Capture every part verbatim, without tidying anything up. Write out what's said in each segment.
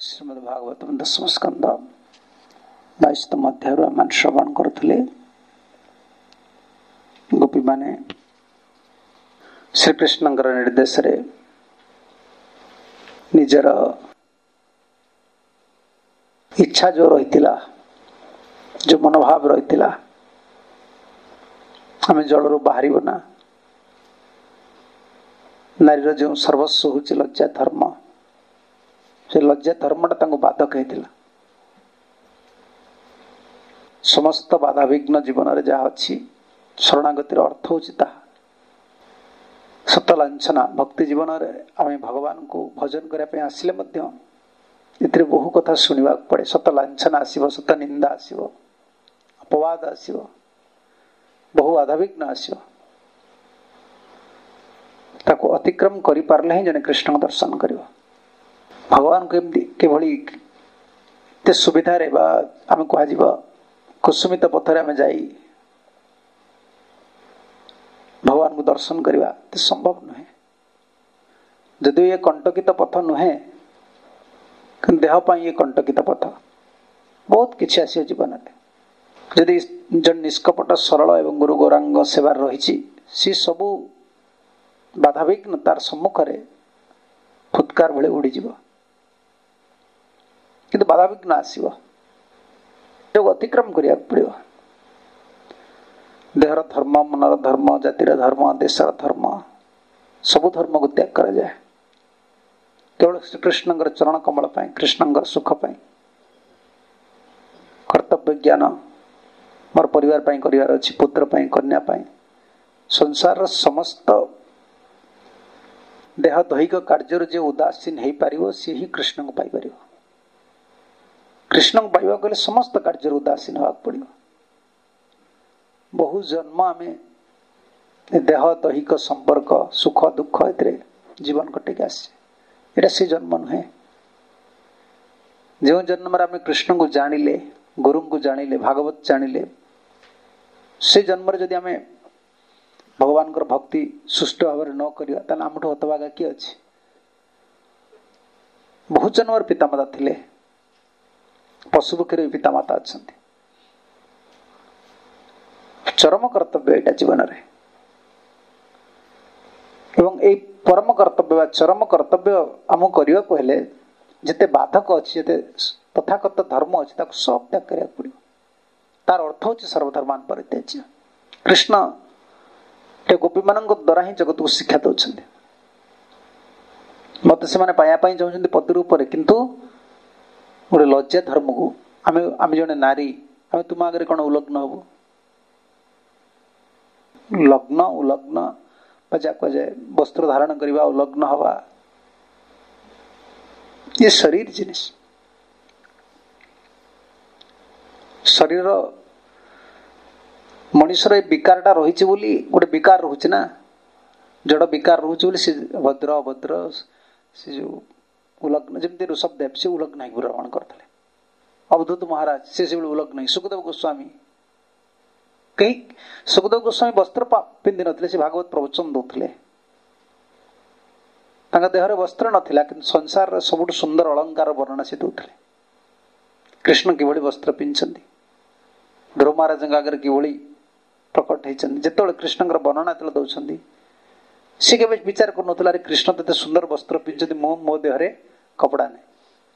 श्रीमद्भागवतम दशम स्कंद बाईसतम अध्याय आम श्रवण करुले। गोपी माने श्रीकृष्ण निर्देश रे निजर इच्छा जो रही जो मनोभाव रही आम जलू बाहर ना नारीर जो सर्वस्व हूँ लज्जा धर्म से लज्जा धर्मटा बाधक होता समस्त बाधाविघ्न जीवन में जहाँ अच्छी शरणागतिर अर्थ हूँ सत लांछना भक्ति जीवन में आम भगवान को भजन करने आसिले बहु कथा शुणा पड़े। सत लांछना आसव, सत निंदा आसव, अपवाद आसव, बहु बाधाविघ्न आसव। ताको अतिक्रम करि पारले ही जने कृष्ण दर्शन करिवो। भगवान को एमती केभली ते सुविधा रे बा आम कह कुसुमित पथरे आम जाई भगवान को दर्शन करवा तो संभव नुहे। जदि ये कंटकित पथ नुहे देह पर ये कंटकित पथ बहुत किसी आस जीवन में जदि जन निष्कपट सरल एवं गुरु गौरांग सेवार रही सी सबू बाधाविघ्न तार सम्मुखें फुत्कार भले उड़ीज किंतु बाधाविघ्न आसव जो अतिक्रम करिया पड़ो। देहर धर्म, मनर धर्म, जातिर धर्म, देशर धर्म सबु धर्म को त्याग करा जाए केवल श्री कृष्ण चरण कमल पाई, कृष्ण सुख पाई, कर्तव्य ज्ञान मोर परिवार पाई करिवार अछि, पुत्र पाई, कन्या पाई, संसार समस्त देह दैहिक कार्य जो उदासीन हो पार सी ही कृष्ण को पाई पार। कृष्ण को पाइबा गले समस्त कार्य उदासीन होगा पड़ो। बहु जन्म आम देह दैहिक संपर्क सुख दुख ए जीवन कटेक आसे से जन्म नुहे। जो जन्म आम कृष्ण को जानिले, गुरु को जानिले, भागवत जानिले से जन्म जदि आम भगवान भक्ति सुष्ठु भाव न करिया आमठू हतभागा किए अच्छे। बहु जन्म पितामाता थिले, पशुपक्षी पितामाता अच्छा। चरम कर्तव्य एटा जीवन में एवं ए परम कर्तव्य चरम कर्तव्य आम करने को हेले जिते बाधक अच्छी जिते तथाकथ धर्म अच्छी ताको सब त्याग करिया पड़ो। तार अर्थ हूँ सर्वधर्मान परित्याज्य। कृष्ण गोपी मान द्वारा ही जगत को शिक्षा दौरान मत से पायापाई चाहते पति रूप किंतु गोटे लज्जा धर्म को आम आम जड़े नारी आम तुम आगे कौन उलग्न हबू लग्न उलग्न जाए वस्त्र धारण करवा उलग्न हवा ये शरीर जिनिस शरीर मनुष्यर विकारटा रही गोटे विकार रोचे ना जड़ विकार रोचे से भद्र अभद्र से जो उलग्न जमी ऋषभदेव से उलग्न भ्रमण करते अवधूत महाराज से से उलग्न सुखदेव गोस्वामी कहीं सुखदेव गोस्वामी वस्त्र पिंधि नथिले से भागवत प्रवचन दौले देहरे वस्त्र नथिला किंतु संसार सबुठ सुंदर अलंकार वर्णना से दौले। कृष्ण किभली वस्त्र पिंधि ध्रुव महाराज आगे किभली प्रकट होती जिते कृष्ण वर्णना जो दौरान सी के विचार कर अरे कृष्ण तो सुंदर वस्त्र पिंधि मो मो देहरे कपड़ा नहीं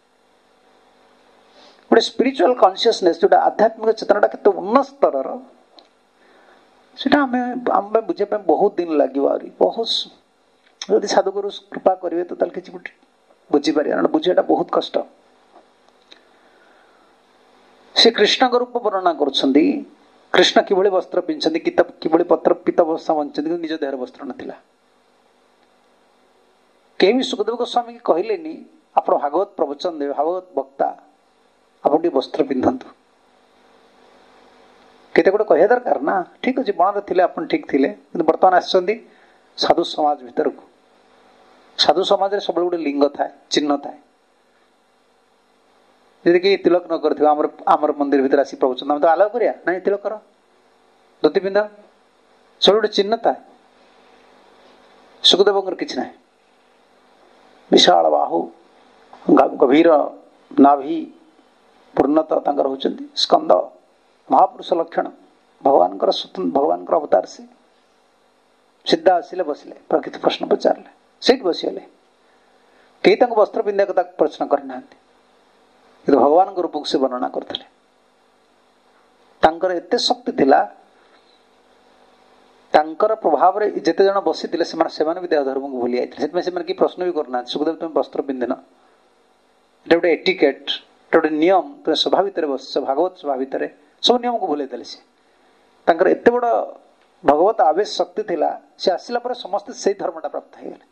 गोटे स्पिरिचुअल कॉन्शियसनेस जो आध्यात्मिक चेतनाटा केते उन्नत स्तर सेटा हमें आम बुझे बहुत दिन लगे। बहुत जदि साधुगुरु कृपा करेंगे तो किसी बुझीपार बुझेटा बहुत कष्ट। से कृष्ण रूप वर्णना करुछंदी कृष्ण किभली वस्त्र पिंधि किभली पत्र पीत अवस्था बंचती निज देहर वस्त्र नथिला। कहीं भी सुखदेव गोस्वामी की कहलेनी आप भागवत प्रवचन देवे भागवत वक्ता आप वस्त्र पिंधतु केते गोटे कह दरकार ना। ठीक अच्छे बण थे आप ठीक थे बर्तमान आसछंती साधु समाज भीतर को साधु समाज रे सब गोटे लिंग थाए चिन्ह थाए यदि कि तिलक न कर आमर आमर मंदिर भीतर आसी प्रवचन आम तो आलाव करिया नहीं तिलक कर धोती पिंध सब गोटे चिन्ह थाए। सुखदेव किसी ना विशाल बाहु गभीर नाभि पूर्णतः तांकर होचंती स्कंद महापुरुष लक्षण भगवान भगवान अवतार से सीधा आसिले बसिले प्रकृति प्रश्न पचारे सेठ बसीगले कई वस्त्र पिंधा कथा प्रश्न करना कि भगवान रूप से वर्णना करते एते शक्ति थिला तांकर प्रभाव रे जेते जन बसी थिले सेमाने भी देह धर्म को भूली आइथिले सेतमे सेमाने की प्रश्न भी करना सुखदेव तुम वस्त्र पिंधन एटा गोटे एटिकेट एटा गोटे नियम तुम सभा भितर बस भागवत सभा भितर सब नियम को भूलै देले से तांकर एते बड़ भगवत आवेश शक्ति थिला से आसिला पर समस्त से धर्मटा प्राप्त हो गले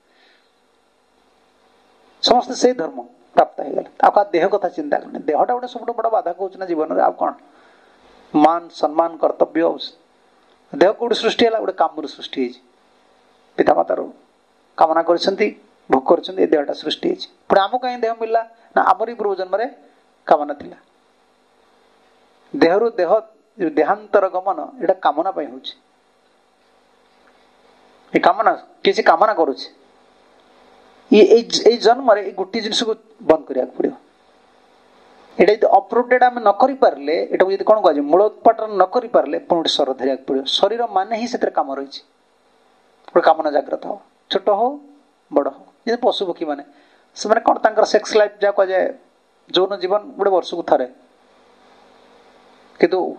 समस्त से धर्म प्राप्त हो गले आपका देह कथा चिंता करने देहटा गोटे सब बड़ बाधा कहूँ ना जीवन में आप कौन मान सम्मान कर्तव्य देह कौट सृष्टि है गोटे काम सृष्टि पितामातार कामना कर भोग कर देहटा सृष्टि पुणी आमको कहीं देह मिलला ना आमरी पूर्व जन्म कामना थिला देहरु देह देहांतर गमन एटा कामना पाई होछि ए कामना किसी कामना करुछि ये ए जन्म रे गोटे जिनिस को बंद करिया पड़ियो एटा यदि अपरूटेड आम न करि पारले एटा यदि कोन कहजे मूल उत्पादन न करि पारले पुणी शरीर धरिया पड़ियो शरीर माने ही सेतर काम रहिछि गोटे कामना जागृत हो छोट हो बड़ हो ये पशु पक्षी माने से माने कोन तांकर सेक्स लाइफ जा कह जाए जौन जीवन गोटे वर्ष को थरे किंतु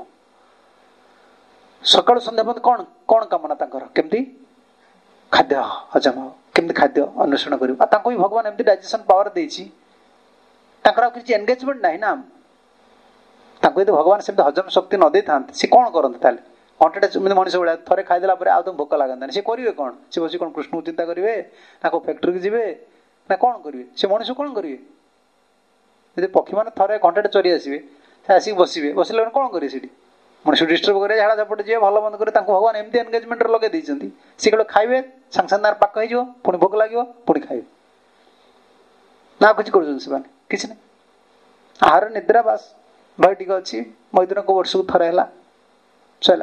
सकाळ संध्या पद कौन कौन कामना तांकर केमती खाद्य हजम हो केमती खाद्य अन्वेषण करियो आ तांको भी भगवान एमती डाइजेशन पावर देछि तांकर किछि एंगेजमेंट नाही ना तांको यदि भगवान सेमती हजम शक्ति न दे थांते से कौन करते ताले घंटे मनीष भाई थे खाईदेला आ तुम भोक लगता से करेंगे कौन से बस कौन कृष्ण को चिंता करेंगे ना को फैक्ट्री की जीवे ना कौन करेंगे से मनीष कौन करेंगे यदि पक्षी मैंने थे घंटे चरी आसवे आसिक बसवे बसले कौन करेंगे सीटी मनीष डिस्टर्ब करेंगे झाड़ा झपट जी भल मंद करेंगे भगवान एमती एनगेजमेंट लगे देती सी कहे खाइबे सांगे सांगे पाक हो पुणी भोक लगे पुणी खाइबे ना किसी कर किसी ना आहार निद्रा बास भाई टी अच्छी मैदिन को वर्ष को थे है सैला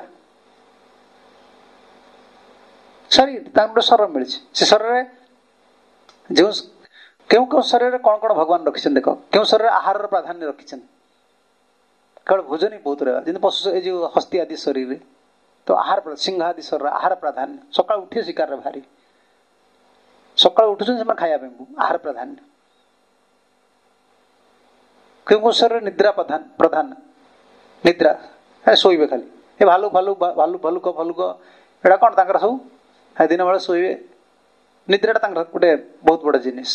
शरीर शरीर मिली से शरीर जो क्यों क्यों शरीर कौन कौन भगवान रखी देख क्यों शरीर आहार प्राधान्य रखी केवल भोजन ही बहुत रहा जमी पशु जो हस्ती आदि शरीर तो आहार सिंह आदि शरीर आहार प्राधान्य सका उठे शिकार भारी सका उठुन से खाया आहार प्राधान्य क्यों क्यों शरीर निद्रा प्रधान प्रधान निद्रा शोबे खाली ए भालू भालू भालू भालुक भालुक एटा कौन तांकर सब दिन बेला शोबे निद्राटा गोटे बहुत बड़ा जिनिस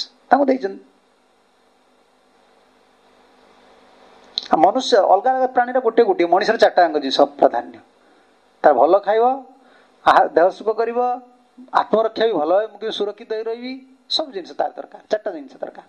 मनुष्य अलग अलग प्राणी गोटे गोटे मनुष्य चार्टा जिन प्राधान्य तार भल खाइब आहार देह सुख कर आत्मरक्षा भी भल मुझे सुरक्षित हो रही सब जिन तार दरकार चार्टा जिन दरकार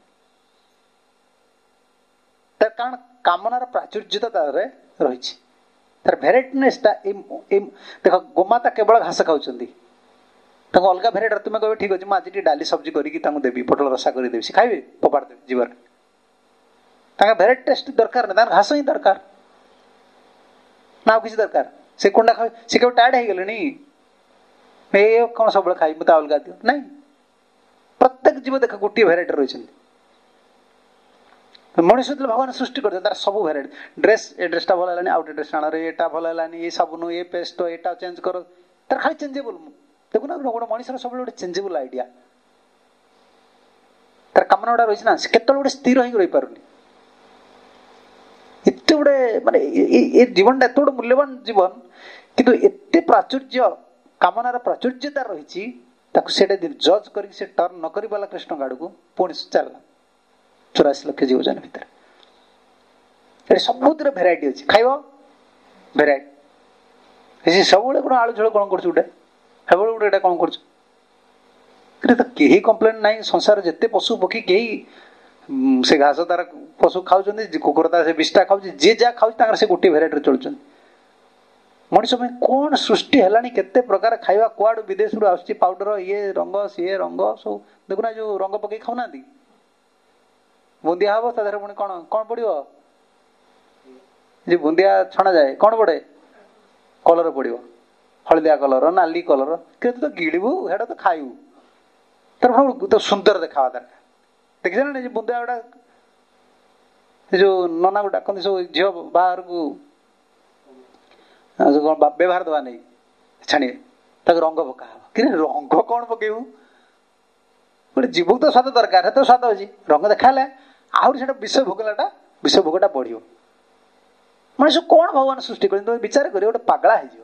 तार कारण कामनार प्राचुर्यता तार रही तार भेराइटनेस देख गोमाता केवल घास खाऊँ अलग भेराइटर तुम्हें कहे ठीक अच्छे मुझे डाली सब्जी करके देवी पटल रसा करदेवी से खाइबे फोपाड़ देवी जीवन भेराइटी टेस्ट दरकार ना घास ही दरकार ना किसी दरकार से कंडा खा सी केवल टायर्ड हो गले कौन सब खाई मत अलग दियो ना प्रत्येक जीव देख गोटे भेराइटी रही मनीष भगवान सृष्टि कर सब भेराइटी ड्रेस ए ड्रेसटा भल है आउटे ड्रेस आण एटा भल है ये साबुन ये पेस्ट एटा चेंज कर तार खाली चेंजेबल देखुना गोटे मनीष सब गोटे चेंजेबल आइडिया तार कामना गुड़ा रही ना केत गोटे स्थिर हो रही पार एत गोटे माने ये जीवन एत गोटे मूल्यवान जीवन किंतु एत प्राचुर्य कामनार प्राचुर्यता रही जज कर टर्न न कर पाला कृष्ण गाड़ को पुणी चलला चौरासी लक्ष जीवजन भितर सबुत भेराइटी अच्छी खाइब भेराइटी सब कौन आलू झोल कौन कर गोटे कौन कर कम्प्लेन ना संसार जिते पशु पक्षी कहीं से घास तार पशु खाऊँ कुकुर तार से विषटा खाऊ जी जहाँ खाऊ से गोटे भेराइटी चलुन मनीष में कौन सृष्टि है केते प्रकार खाଇବା कुआड़ विदेश रू आसुची पाउडर ये रंग सी रंग सब देखुना जो रंग पकई खाऊना बुंदिया हम तादेह पुणी कौन कौन पड़ो बुंदिया छणा जाए कौन पड़े कलर पड़ो हलदिया कलर नाली कलर कि तो गिड़बू हेटा तो खाइबू तार तो सुंदर देखा दरकार देखिए ना बुंदिया गोटा जो नना को डाकती सब झील बाहर को व्यवहार दवा नहीं छाणिए ताक रंग पका कि रंग कौन पकेबू गोटे जीव तो स्वाद दरकार तो स्वाद अच्छी रंग देखा आहरी से विष भोगलाटा विष भोगटा बढ़ मनुष्य कौन भगवान सृष्टि कर विचार कर गोटे पगला हो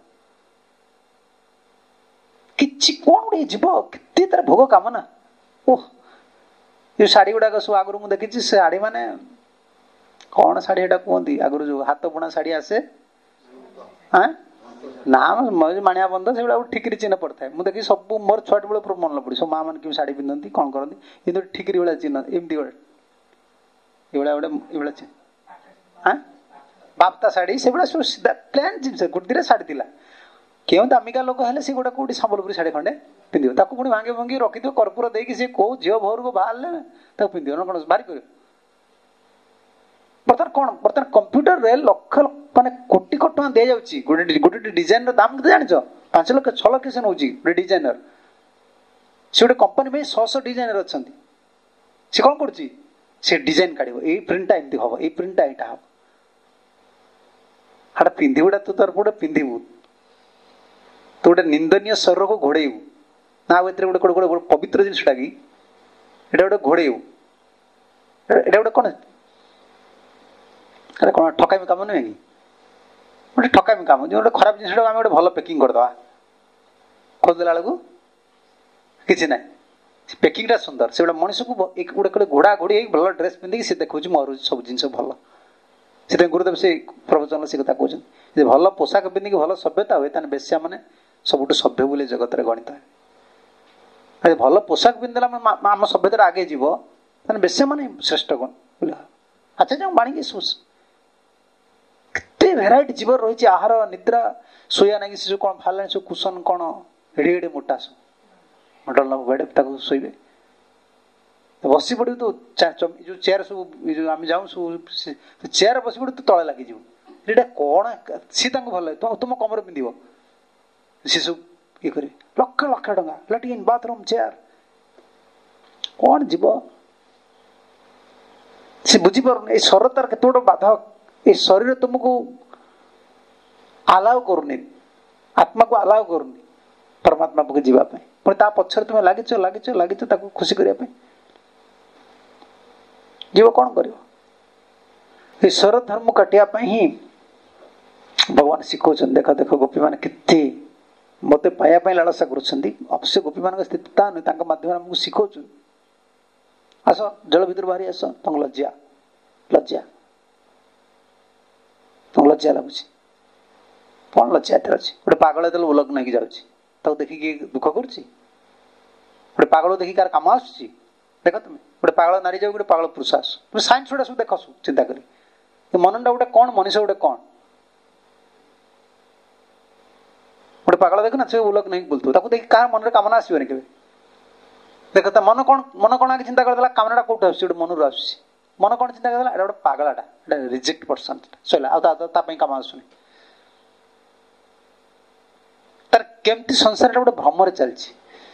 कि कौन गोटे जीव के तार भोग कामना ओह ये शाढ़ी गुड़ाक सब आगुरी मुझे देखी शाढ़ी माने कौन शाढ़ी एटा कहती आगुरी जो हाथ बुणा शाढ़ी आसे हाँ ना माणिया बंद से ठिकरी चिन्ह पड़ता है मुझे देखी सब मोर छुआ बेल मन पड़ी सब माँ मैंने क्यों शाढ़ी पिंधती कौन करती कितु ठिकरी भाया चिन्ह एमती गोटे ये गोटे चिन्ह हाँ बाप्ता शाढ़ी से सब सीधा प्लेन जिनस गोटे शाढ़ी थी क्यों दामिका लोक हेल्ले सी गोटे कौटी संबलपुरी शाढ़ी खंडे पिंध ताको पुणी भांगी भांगी रखी कर्पूर देकी सी कौ झील भर को बाहर पिंध कौन भारी कर बर्तमान कौन बर्तमान कंप्यूटर रे लक्ष माने कोटी कोटी टका दे जाउची गोटे गोटे डिजाइन दाम के जानिछ पांच लाख छह लाख से नउची गोटे डिजाइनर से गोटे कंपनी में सौ सौ डिजाइनर अछंती से कौन करची से डिजाइन काढिबो ए प्रिंट एमती हबो ए प्रिंट एटा हबो हाडा पिंधिबुडा तो तर पुडे पिंधिबु तो गोटे निंदनीय शरीर को घोड़ेबू ना गोटे गोटे गोटे पवित्र जिनसा कि गोटे घोड़ेबू एटा गोटे कौन अरे कौन ठकामी काम नुहे कि गोटे ठकामी काम जो गोटे खराब जिन आम गोटे भल पैकिंग करदे खोलदेला बेलू कि ना पैकिंगटा सुंदर से गोटे मनीष को एक गोटे घोड़ा घोड़ी भल ड्रेस पिंधिक सी देखा मोर सब जिन भल से गुरुदेव से प्रवचन से कथा कहते भल पोशाक पिंधिक भल सभ्यता हुए ताने बेश्या माने सबुठ सभ्य बोले जगत रे गणित है भल पोशाक पिंधला आम सभ्यता आगे जीव ताने बेश्या माने श्रेष्ठ कौन बोले अच्छा जो बाणी केते भेराइटी जीव रही आहार निद्रा शोया ना कि कौन फाल सब कुशन कौन एड़े एड़े मोटा सब मडल बेड़े ताको शोबे बसी पड़े तो जो चेयर सब आम जाऊँ सब चेयर बसी पड़े तो तले लगे ये कौन सी भल तुम कमर पिंध सी सब ये कर लक्ष लक्ष टका लाट्रिन बाथरूम चेयर कौन जीव सी बुझीपार ये शरीर तार केत गोटे बाधक ये शरीर तुमको आलाउ करूनी आत्मा को आलाउ करूनी परमात्मा को जीवाई पुणी पछर तुम लगिच लगिच लगिच खुशी करने जीव कौन कर ईश्वर धर्म काटिया ही भगवान शिखौ देख देख गोपी मान के मत पाया लालसा करवश्य गोपी मान स्थिति ता नुह माध्यम आमको शिखौ आस जल भर बाहरी आस तुम लज्जा लज्जा तुम लज्जा लगुच कौन लज्जा एत अच्छी गोटे पागल जो उलग्न नहीं जाऊँगी देखिए दुख कर पागल देखिए कार कम आस देख तुम गोटे पागल नारी जाओ गोटे पागल पुरुष आस तुम साइंस गुड़ा सब देख चिंता कर मनटा गोटे कौन मनीष गोटे कौन गोटे पागल देख ना से उलग नहीं बोलते देखिए क्या मन में कामना आसबनी के देख तो मन कौन मन कौन आगे चिंता करदेला कामना कौट आस मन आस मन कौन चिंता करदेला एटा गोटे पागलाटा रिजेक्ट पर्सन सैला आम काम आसुनी तार केमती संसार गोटे भ्रम चलती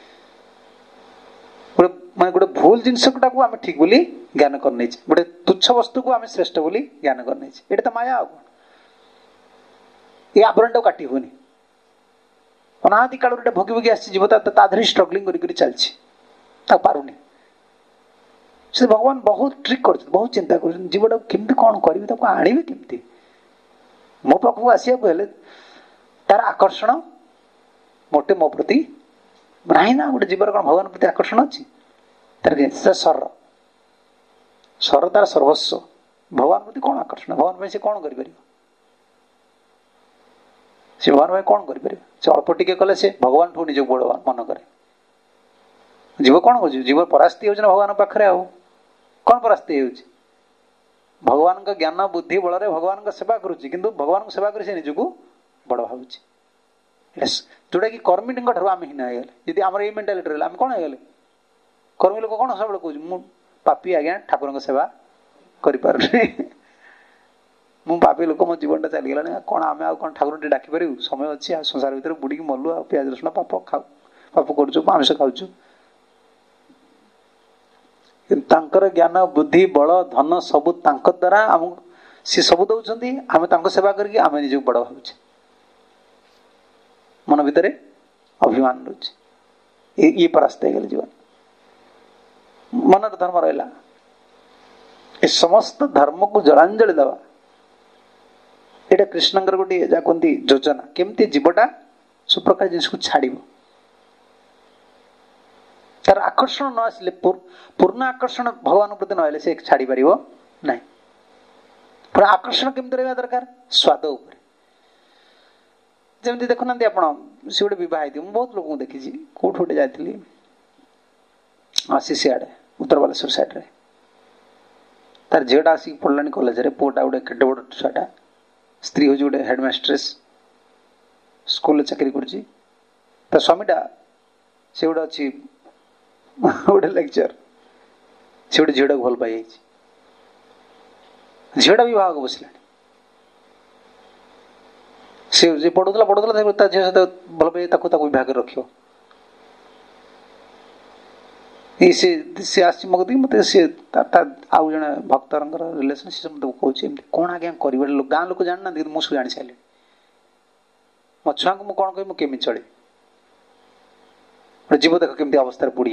मैं गोटे भूल जिनस आम ठीक बोली ज्ञान करने गोटे तुच्छ वस्तु को आम श्रेष्ठ बोली ज्ञान करने ये तो माया आ कौन ये आवरण काटी हुए अनादि काल भोगी भोगी आसीव ताधरी स्ट्रगलिंग कर चलती पारुनी से भगवान बहुत ट्रिक कर बहुत चिंता कर जीवटा केमती कौन करी आणवे केमती मो पाखक आसवाक हेले तार आकर्षण मोटे मो प्रति ना ना गोटे जीवर कौन भगवान प्रति आकर्षण अच्छी तार सर सर तार सर्वस्व भगवान प्रति कौन आकर्षण भगवान से कौन कर भगवान कौन कर अल्प टिके कले से भगवान ठू निज बड़वान मन करे जीव कौन हो जीव परास्ती हो भगवान पाखे आ कौन परास्ती हो भगवान का ज्ञान बुद्धि बल भगवान का सेवा करुच्ची किंतु भगवान को सेवा कर निजको बड़ भावुची जोटा कि कर्मी ठार आम हीन हो गले आम ये मेन्टालीटी रहा आम कौन हो गले कर्मी लोक कौन सब कह मु पापी आज्ञा ठाकुर सेवा कर मु पापी लोक मो जीवन चलीगला कौन आम आ ठाकुर टे डाक पारू समय अच्छी संसार भर बुड़ी मलु आ प्याज रसुण पाप खाऊ पाप कर आमिष खाऊ तांकर ज्ञान बुद्धि बल धन सबु तांक द्वारा आम सी सब दौरान आम तांको सेवा करके आम निज बड़ भावुचे मन भितर अभिमान रोचे ये परास्त हो जीवन मन धर्म रहा ए समस्त धर्म को जलांजलि दवा एटा कृष्णंकर गोटे जहाँ कहती योजना केमती जीवटा सुप्रकार जिनिस को छाड़ तार आकर्षण न आसिले पूर्ण आकर्षण भगवान प्रति न से छाड़ी पार ना पूरा आकर्षण केमती रहा दरकार स्वाद उपर जमी देखुना आप सी गोटे बहुत बहुत लोग देखी कौट गोटे जाती आसी सियाड़े उत्तर बालेश्वर साइड रे तार झीटा आसिक पढ़लानी कॉलेज रे पुआटा गोटे केटे बड़ छुआटा स्त्री हूँ गोटे हेडमास्ट्रेस स्कूल चाकरी कर स्वामीटा से गोटे अच्छी गोटे लेक्चर से गोटे झीटा को भल पाई झीटा भी भाग बसला से पढ़ुला पढ़ुला झील सहित भल पाई विवाह कर रख सी आस मत सी आउ जन भक्त रिलेसन सी मत कौन कौन आज्ञा कर गाँ लोक जाना मुझे जानी सारे मो छुआ को कौन कह केमी चले जीव देख केमती अवस्था बुड़ी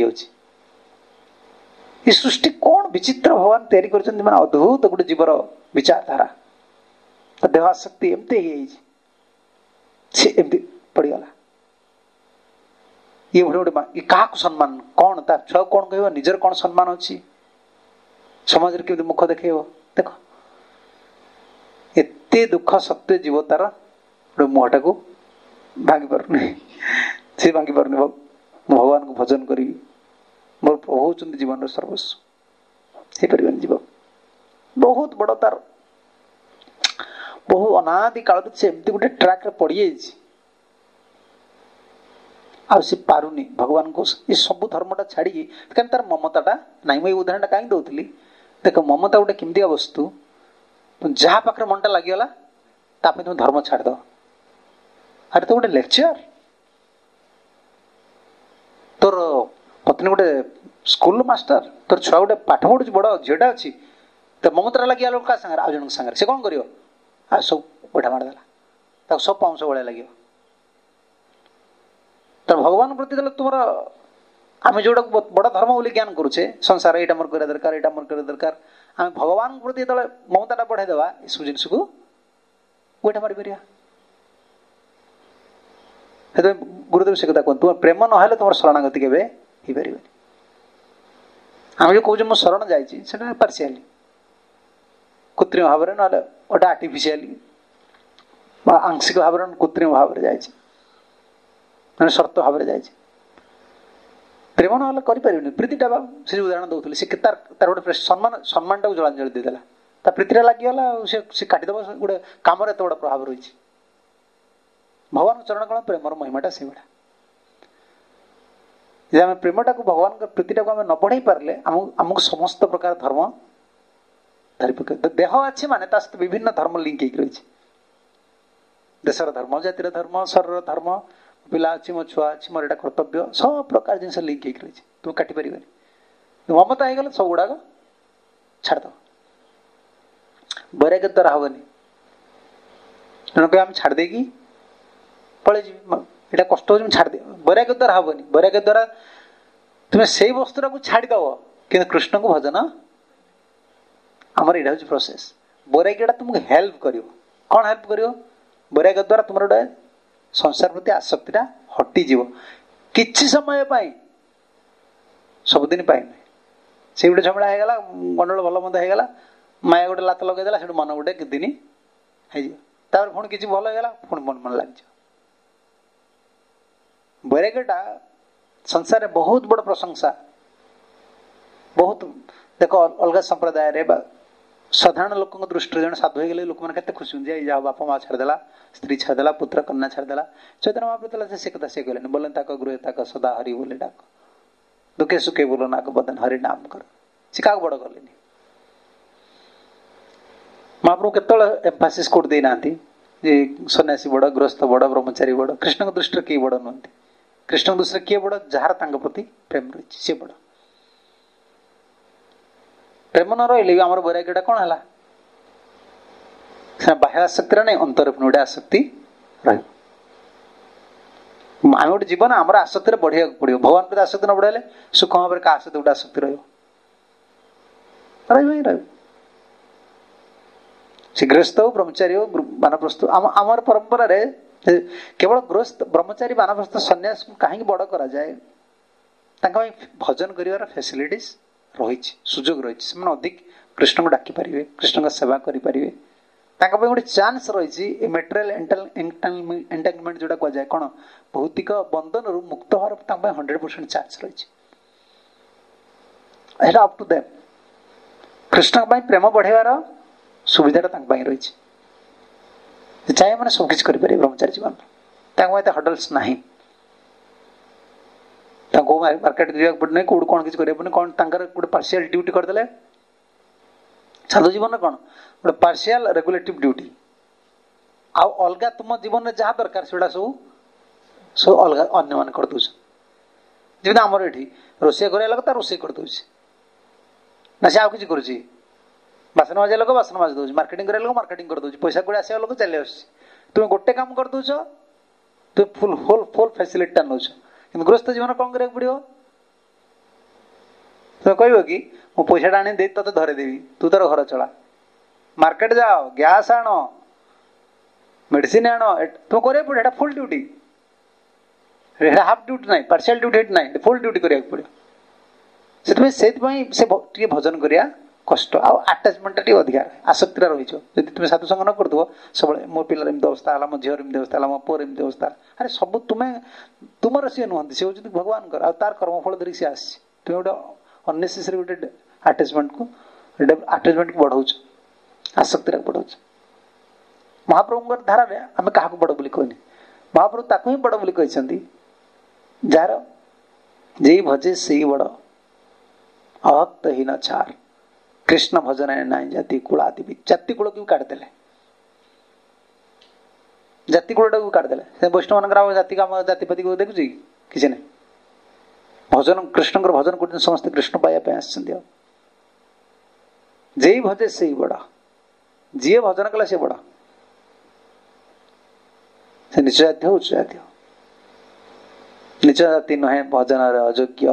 जाए सृष्टि कौन विचित्र भगवान तैयारी कर अद्भुत गोटे जीवर विचारधारा देह आसक्ति एमती पड़गला ये गोटे गोटे क्या सम्मान कौन तार छुआ कौन कह निजर कौन सम्मान अच्छी समाज रे केमती मुख देख देख एते दुख सत्य जीव तार गोटे मुहटा को भांगी पार से भांगी पार भगवान को भजन करी मोर प्रभु होचंदी जीवन सर्वस्व हो पार जीव बहुत बड़ तार बहु अनादि काल से एमती गोटे ट्रैक रे पड़ जाइए आ सी पारुनी भगवान को ये सब धर्मटा छाड़ी कहीं तार ममताटा ना मुझे उदाहरण कहीं दौली देख ममता गोटे केमती वस्तु जहाँ पाखे मनटा लगिगला ताप तुम धर्म छाड़ दो अरे तो गोटे लेक्चर तोर पत्नी गोटे स्कूल मास्टर तोर छुआ गोटे पाठ पढ़ुच बड़ झीटा अच्छी तो ममता लगे आलो क्या सागर आज जन सागर से कौन कर सब बैठा मारदेला सब पाउंस भाया लगे तो भगवान प्रति तुम आम जोड़ा बड़ धर्म बोली ज्ञान करुचे संसार यहाँ मोर कर दरकार यहाँ मोर कर दरकार आम भगवान प्रति जो ममताटा बढ़ाईदेवा ये सब जिन को गोइठा मारी पार गुरुदेव से कथा कहते तुम प्रेम ना तुम शरणागति केवे हो पार आम जो कहे मुझे शरण जाइए पार्शियाली कृत्रिम भाव में ना गोटे आर्टिफिशियाली आंशिक भाव में कृत्रिम भाव में जाए शर्त भाव में जाए प्रेम ना करें प्रीतिटा से उदाहरण दौली से तार तार गोटे सम्मान सम्मान टाक जलांजलि देदेला ता प्रीतिटा लगिगला से काटिदेव गोटे कम एत बड़ा प्रभाव रही भगवान चरण कौन प्रेमर महिमाटा से गुड़ा जब आम प्रेमटा को भगवान प्रीतिटा को आम न बढ़ाई पारे आमको समस्त प्रकार धर्म धरी पक देह अच्छे माने सहित विभिन्न धर्म लिंक हो रही देशर धर्म जातिर धर्म शरीर धर्म पिला अच्छी मो छुआ अच्छी मोर यहाँ कर्तव्य सब प्रकार जिन लिंक हो रही तुम काटि पार ममता हो गले सब गुड़ाक छाड़द वैराग्य द्वारा हेनी तेणुक आम छाड़दे पलि यहाँ कष्ट हो छाड़दे वैराग्य द्वारा हेनी वैराग्य द्वारा तुम्हें से वस्तुटा को छाड़देव कि कृष्ण को भजन आमर यहाँ हूँ प्रोसेस वैराग्यटा तुमको हेल्प कर कौन हेल्प कर वैराग्य द्वारा तुम गोटे संसार प्रति आसक्तिटा हटिଯିव किछि समय पाई सबुदिन पाई से गोटे झमेला होगा गंडल भल मंद होगा माया गोटे लात लगेदेला से मन गोटे दिन हो पुणी किसी भल होगा पुणी मन मन लग वैराग्यटा संसार में बहुत बड़ प्रशंसा बहुत देख अलग संप्रदाय साधारण लोक दृष्टि जन साधु हो लोक मैंने खुशी होंगे जा बापा माँ छाड़देला स्त्री छाड़देला पुत्र कन्या छाड़देला चैतन्य महाप्रभु से कथा से कहले बोले ताक गृह ताक सदा हरि बोले डाक दुखे सुखे बोलो नाक बदन हरि नाम कर से क्या बड़ कले महाप्रभु केत एम्फासिस कोड देना सन्यासी बड़ गृहस्थ बड़ ब्रह्मचारी बड़ कृष्ण दृष्टि किए बड़ नुहति कृष्ण दृष्टि किए बड़ जार प्रति प्रेम रही सी बड़ प्रेम न रही आम वैराग्यटा कौन है? बाह्य आसक्ति नहीं, अंतर गोटे आसक्ति रही। आम गोटे जीवन आम आसक्ति बढ़िया पड़ो। भगवान को आसक्ति न बढ़ाइले सुख भाव में क्या आसक्ति गोटे आसक्ति रही गृहस्थ हो ब्रह्मचारी हो वानप्रस्थ आम परंपरा रे केवल गृहस्थ ब्रह्मचारी वानप्रस्थ सन्यास को कहीं बड़ करा जाए भजन कर फैसिलिटीज रही सुजोग रही अधिक कृष्ण को डाकी पारे कृष्ण का सेवा करें गोटे चांस रही मेटेरियल एंटांगलमेंट जोटा कहुए कौन भौतिक बंधन रु मुक्त हर हंड्रेड परसेंट चांस रही अप टू देम कृष्ण प्रेम बढ़ेवार सुविधाटा रही चाहे मैंने सब किसी करें ब्रह्मचारी जीवन हडल्स ना मार्केट पड़ना कौट कौन किसी करें कौन गोटे पार्शियल ड्यूटी करदे साधु जीवन कौन गोटे पार्शियल रेगुलेटिव ड्यूटी आउ अलग तुम जीवन में जहाँ दरकार से सब सब अलग अन्य मान कर दौर जमी आमर ये रोषे कर लोक रोषे कर दौर ना से आउ कि करुच्ची बासन मजा लोक बासन मजा दौर मार्केटिंग कर लोक मार्केटिंग कर दौर पैसा कौड़े आसा लोक चली आस तुम गोटे काम कर दौच तुम फुल होल फुल फैसिलिटी नौ कि गृहस्थ जीवन कौन करा पड़ो तुम कह कि मु पैसा आनी दे ते धरेदेवी तू तोर घर चला मार्केट जाओ गैस आण मेडिसिन आण तुम करा पड़ो फुल ड्यूटी हाफ ड्यूटी ना पार्शियल ड्यूटी ना फुल ड्यूटी करा पड़ो से भजन करिया कष्ट आटाचमेंट अधिकार आसक्ति रही तुम साधु संग न कर सब मो पिलार एमती अवस्था है मो झीर एमती अवस्था है मो पुअर एमती अवस्था अरे सब तुम्हें तुम सी नुहति सी हूँ भगवान तार कर्मफल धरिक सी आस तुम गोटे अननेसेसरी गोटे आटाचमेंट को आटाचमेंट को बढ़ाऊ आसक्ति बढ़ाऊ महाप्रभु धारा आम क्या बड़ बोली कहनी महाप्रभु ताकू ही बड़ बोली कहते जार जे भजे से बड़ अभक्त ही न छार कृष्ण भजन ना जाति कुल आदि भी जाति कुल की काटदेले जाति कुल टाक काटदेले वैष्णव मान जाति का जातिपति को देखुची किसी ने भजन कृष्ण भजन कर समस्त कृष्ण पाइबा आसछन्ति जे भजे से बड़ जी भजन कला से बड़ से निच जाति हो उच्च जाति हो निच जाति नुहे भजन अयोग्य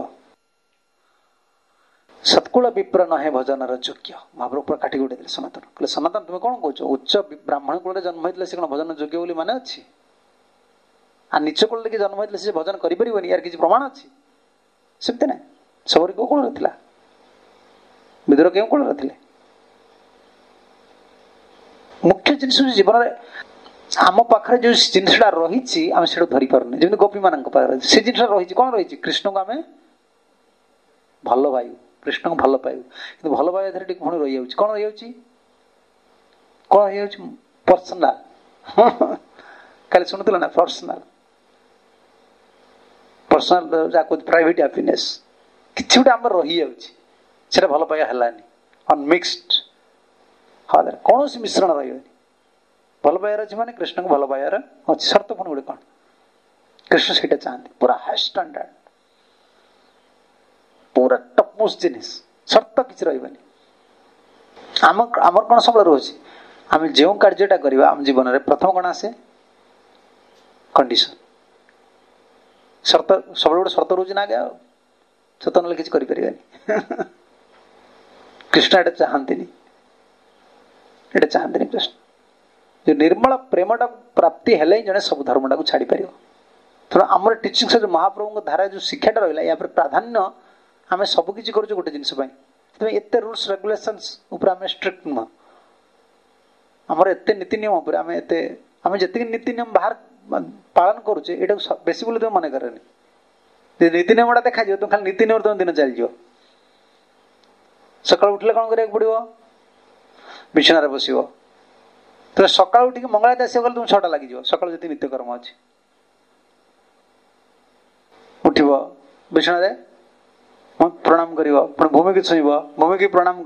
सत्कुल विप्र न है भजन योग्य महाप्रभु काटी गोटे सनातन कहले सनातन तुम कौन कह उच्च ब्राह्मण कुल जन्म होता से कौन भजन योग्य बोली माने अच्छी आ नीच कुल देखिए जन्म होता से भजन करें यार किसी प्रमाण अच्छी सेमती ना सबरी कौ कूल रहा विदुर क्यों कूल रही मुख्य जिनिस जीवन में आम पाखे जो जिनसा रही आम से धरी पारे जमी गोपी मान से जिनसा रही कौन रही कृष्ण को आम भल पाइबू कृष्ण को भल पाइबू कि भल पाइबा थे पुणी रही जाऊँ कौन रही जाऊँ कौन रही जाऊँ पर्सनाल कल शुणुला ना पर्सनाल पर्सनाल जहाँ कह प्राइवेट हैप्पीनेस किसी गोटे आम रही जाऊँ भल पाइबा है अनमिक्सड हाँ कौन सी मिश्रण रही भल पाइबार अच्छे मैंने कृष्ण को भल पाइबार अच्छी शर्त पुणी गोटे कौन कृष्ण से चाहते पूरा हाई स्टैंडर्ड पूरा टपमोस्ट जिनिस शर्त किसी रही आम आमर कौन सब रोचे आम जो कार्यटा करवा आम जीवन में प्रथम कौन आसे कंडीशन शर्त सब गोटे शर्त रोचे ना आगे शर्त ना किसी करें कृष्ण एटा चाहती एटा चाहती कृष्ण जो निर्मल प्रेमटा प्राप्ति है जड़े सब धर्मटा को छाड़ी पार तेणु आम टीचिंग से जो महाप्रभु धारा जो शिक्षाटा रहा या प्राधान्य आम सबकि कर गोटे जिनस एत रूल्स रेगुलेशंस आम स्ट्रिक्ट नुह आमर एत नीति नियम आम एत आम जी नीति नियम बाहर पालन करुचे ये बेस बोली तुम मन करे नीति नियमटा देखा तुम खाली नीति नियम तुम दिन चलज सकाल उठले कौन करा पड़ो बिछार बस तुम सका उठ मंगला आस तुम छटा लगे सका जी नित्यकर्म अच्छे उठ बिछाण प्रणाम कर भूमि की छुईब भूमि की प्रणाम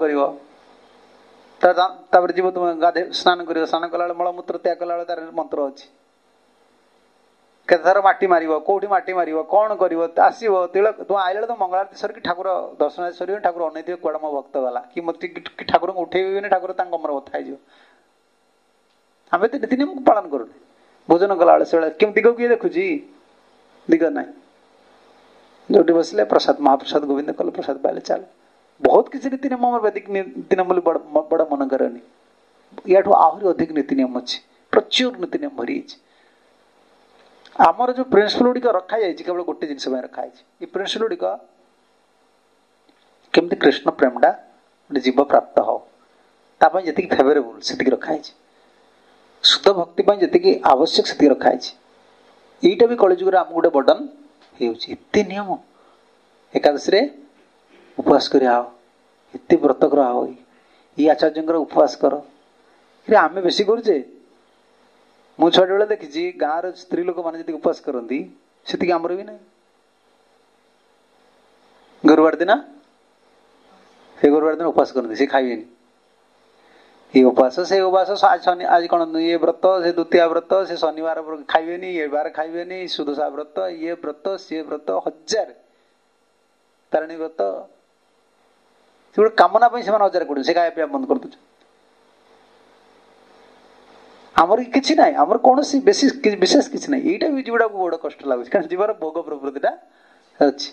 कर जीव तुम गाधे स्नान कर स्नान कला मलमूत्र त्याग कला तार मंत्र अच्छी କେତେ ଥର ମାଟି ମାରିବ, କୋଉଠି ମାଟି ମାରିବ, କଣ କରିବ, ଆସିବ ତିଳକ ତୁ ଆଇଲା ବେଳେ ତ ମଙ୍ଗଳାରତି ସରିକି ଠାକୁର ଦର୍ଶନ ସରିବ, ଠାକୁର ଅନେଇଥିବେ କୁଆଡେ ମୋ ଭକ୍ତ ଗଲା, କି ମତେ ଠାକୁରଙ୍କୁ ଉଠେଇବେନି, ଠାକୁର ତାଙ୍କ କମର ବଥା ହେଇଯିବ। ଆମେ ତ ନୀତି ନିୟମକୁ ପାଳନ କରୁନେ। ଭୋଜନ କଲାବେଳେ ସେବେଳେ କେମିତି ଦିଗ କିଏ ଦେଖୁଛି? ଦିଗ ନାହିଁ। ଯୋଉଠି ବସିଲେ ପ୍ରସାଦ, ମହାପ୍ରସାଦ ଗୋବିନ୍ଦ କଲେ, ପ୍ରସାଦ ପାଇଲେ ଚାଲ। ବହୁତ କିଛି ନୀତି ନିୟମ ଆମର ବୈଦିକ ନୀତି ନିୟମ ବୋଲି ବଡ ମନେ କରେନି। ୟାଠୁ ଆହୁରି ଅଧିକ ନୀତି ନିୟମ ଅଛି, ପ୍ରଚୁର ନୀତି ନିୟମ ଭରି ହେଇଛି। ଆମର ଯୋଉ ପ୍ରିନ୍ସିପଲ ଗୁଡିକ ରଖାଯାଇଛି କେବଳ ଗୋଟେ ଜିନିଷ ପାଇଁ ରଖାଯାଇଛି। ଏ ପ୍ରିନ୍ସିପଲ ଗୁଡିକ କେମିତି କୃଷ୍ଣ ପ୍ରେମଟା ଗୋଟେ ଜୀବ ପ୍ରାପ୍ତ ହଉ, ତା ପାଇଁ ଯେତିକି ଫେଭରେବୁଲ ସେତିକି ରଖାଯାଇଛି। ଶୁଦ୍ଧ ଭକ୍ତି ପାଇଁ ଯେତିକି ଆବଶ୍ୟକ ସେତିକି ରଖାଯାଇଛି। ଏଇଟା ବି କଳିଯୁଗରେ ଆମକୁ ଗୋଟେ ବର୍ଡନ ହେଉଛି। ଏତେ ନିୟମ, ଏକାଦଶୀରେ ଉପବାସ କରି ଆହ, ଏତେ ବ୍ରତ କର, ଆହ, ଏଇ ଆଚାର୍ଯ୍ୟଙ୍କର ଉପବାସ କର। ଆମେ ବେଶୀ କରୁଛେ। ମୁଁ ଛୋଟବେଳେ ଦେଖିଛି ଗାଁର ସ୍ତ୍ରୀ ଲୋକମାନେ ଯେତିକି ଉପବାସ କରନ୍ତି ସେତିକି ଆମର ବି ନାହିଁ। ଗୁରୁବାର ଦିନ ସେ ଗୁରୁବାର ଦିନ ଉପବାସ କରନ୍ତି, ସେ ଖାଇବେନି। ଏ ଉପାସ ସେ ଉପାସ, ଆଜି କଣ ଇଏ ବ୍ରତ, ସେ ଦ୍ୱିତୀୟା ବ୍ରତ, ସେ ଶନିବାର ଖାଇବେନି, ଏ ବାର ଖାଇବେନି, ସୁଦଶା ବ୍ରତ, ଇଏ ବ୍ରତ, ସିଏ ବ୍ରତ, ହଜାର ତାରିଣୀ ବ୍ରତ। ସେ ଗୋଟେ କାମନା ପାଇଁ ସେମାନେ ହଜାର କରୁଛନ୍ତି, ସେ ଖାଇବା ପିଇବା ବନ୍ଦ କରିଦଉଛନ୍ତି। ଆମର କିଛି ନାହିଁ, ଆମର କୌଣସି ବେଶୀ ବିଶେଷ କିଛି ନାହିଁ। ଏଇଟା ବି ଯିବାଟାକୁ ବଡ କଷ୍ଟ ଲାଗୁଛି, କାରଣ ଜୀବର ଭୋଗ ପ୍ରବୃତ୍ତିଟା ଅଛି।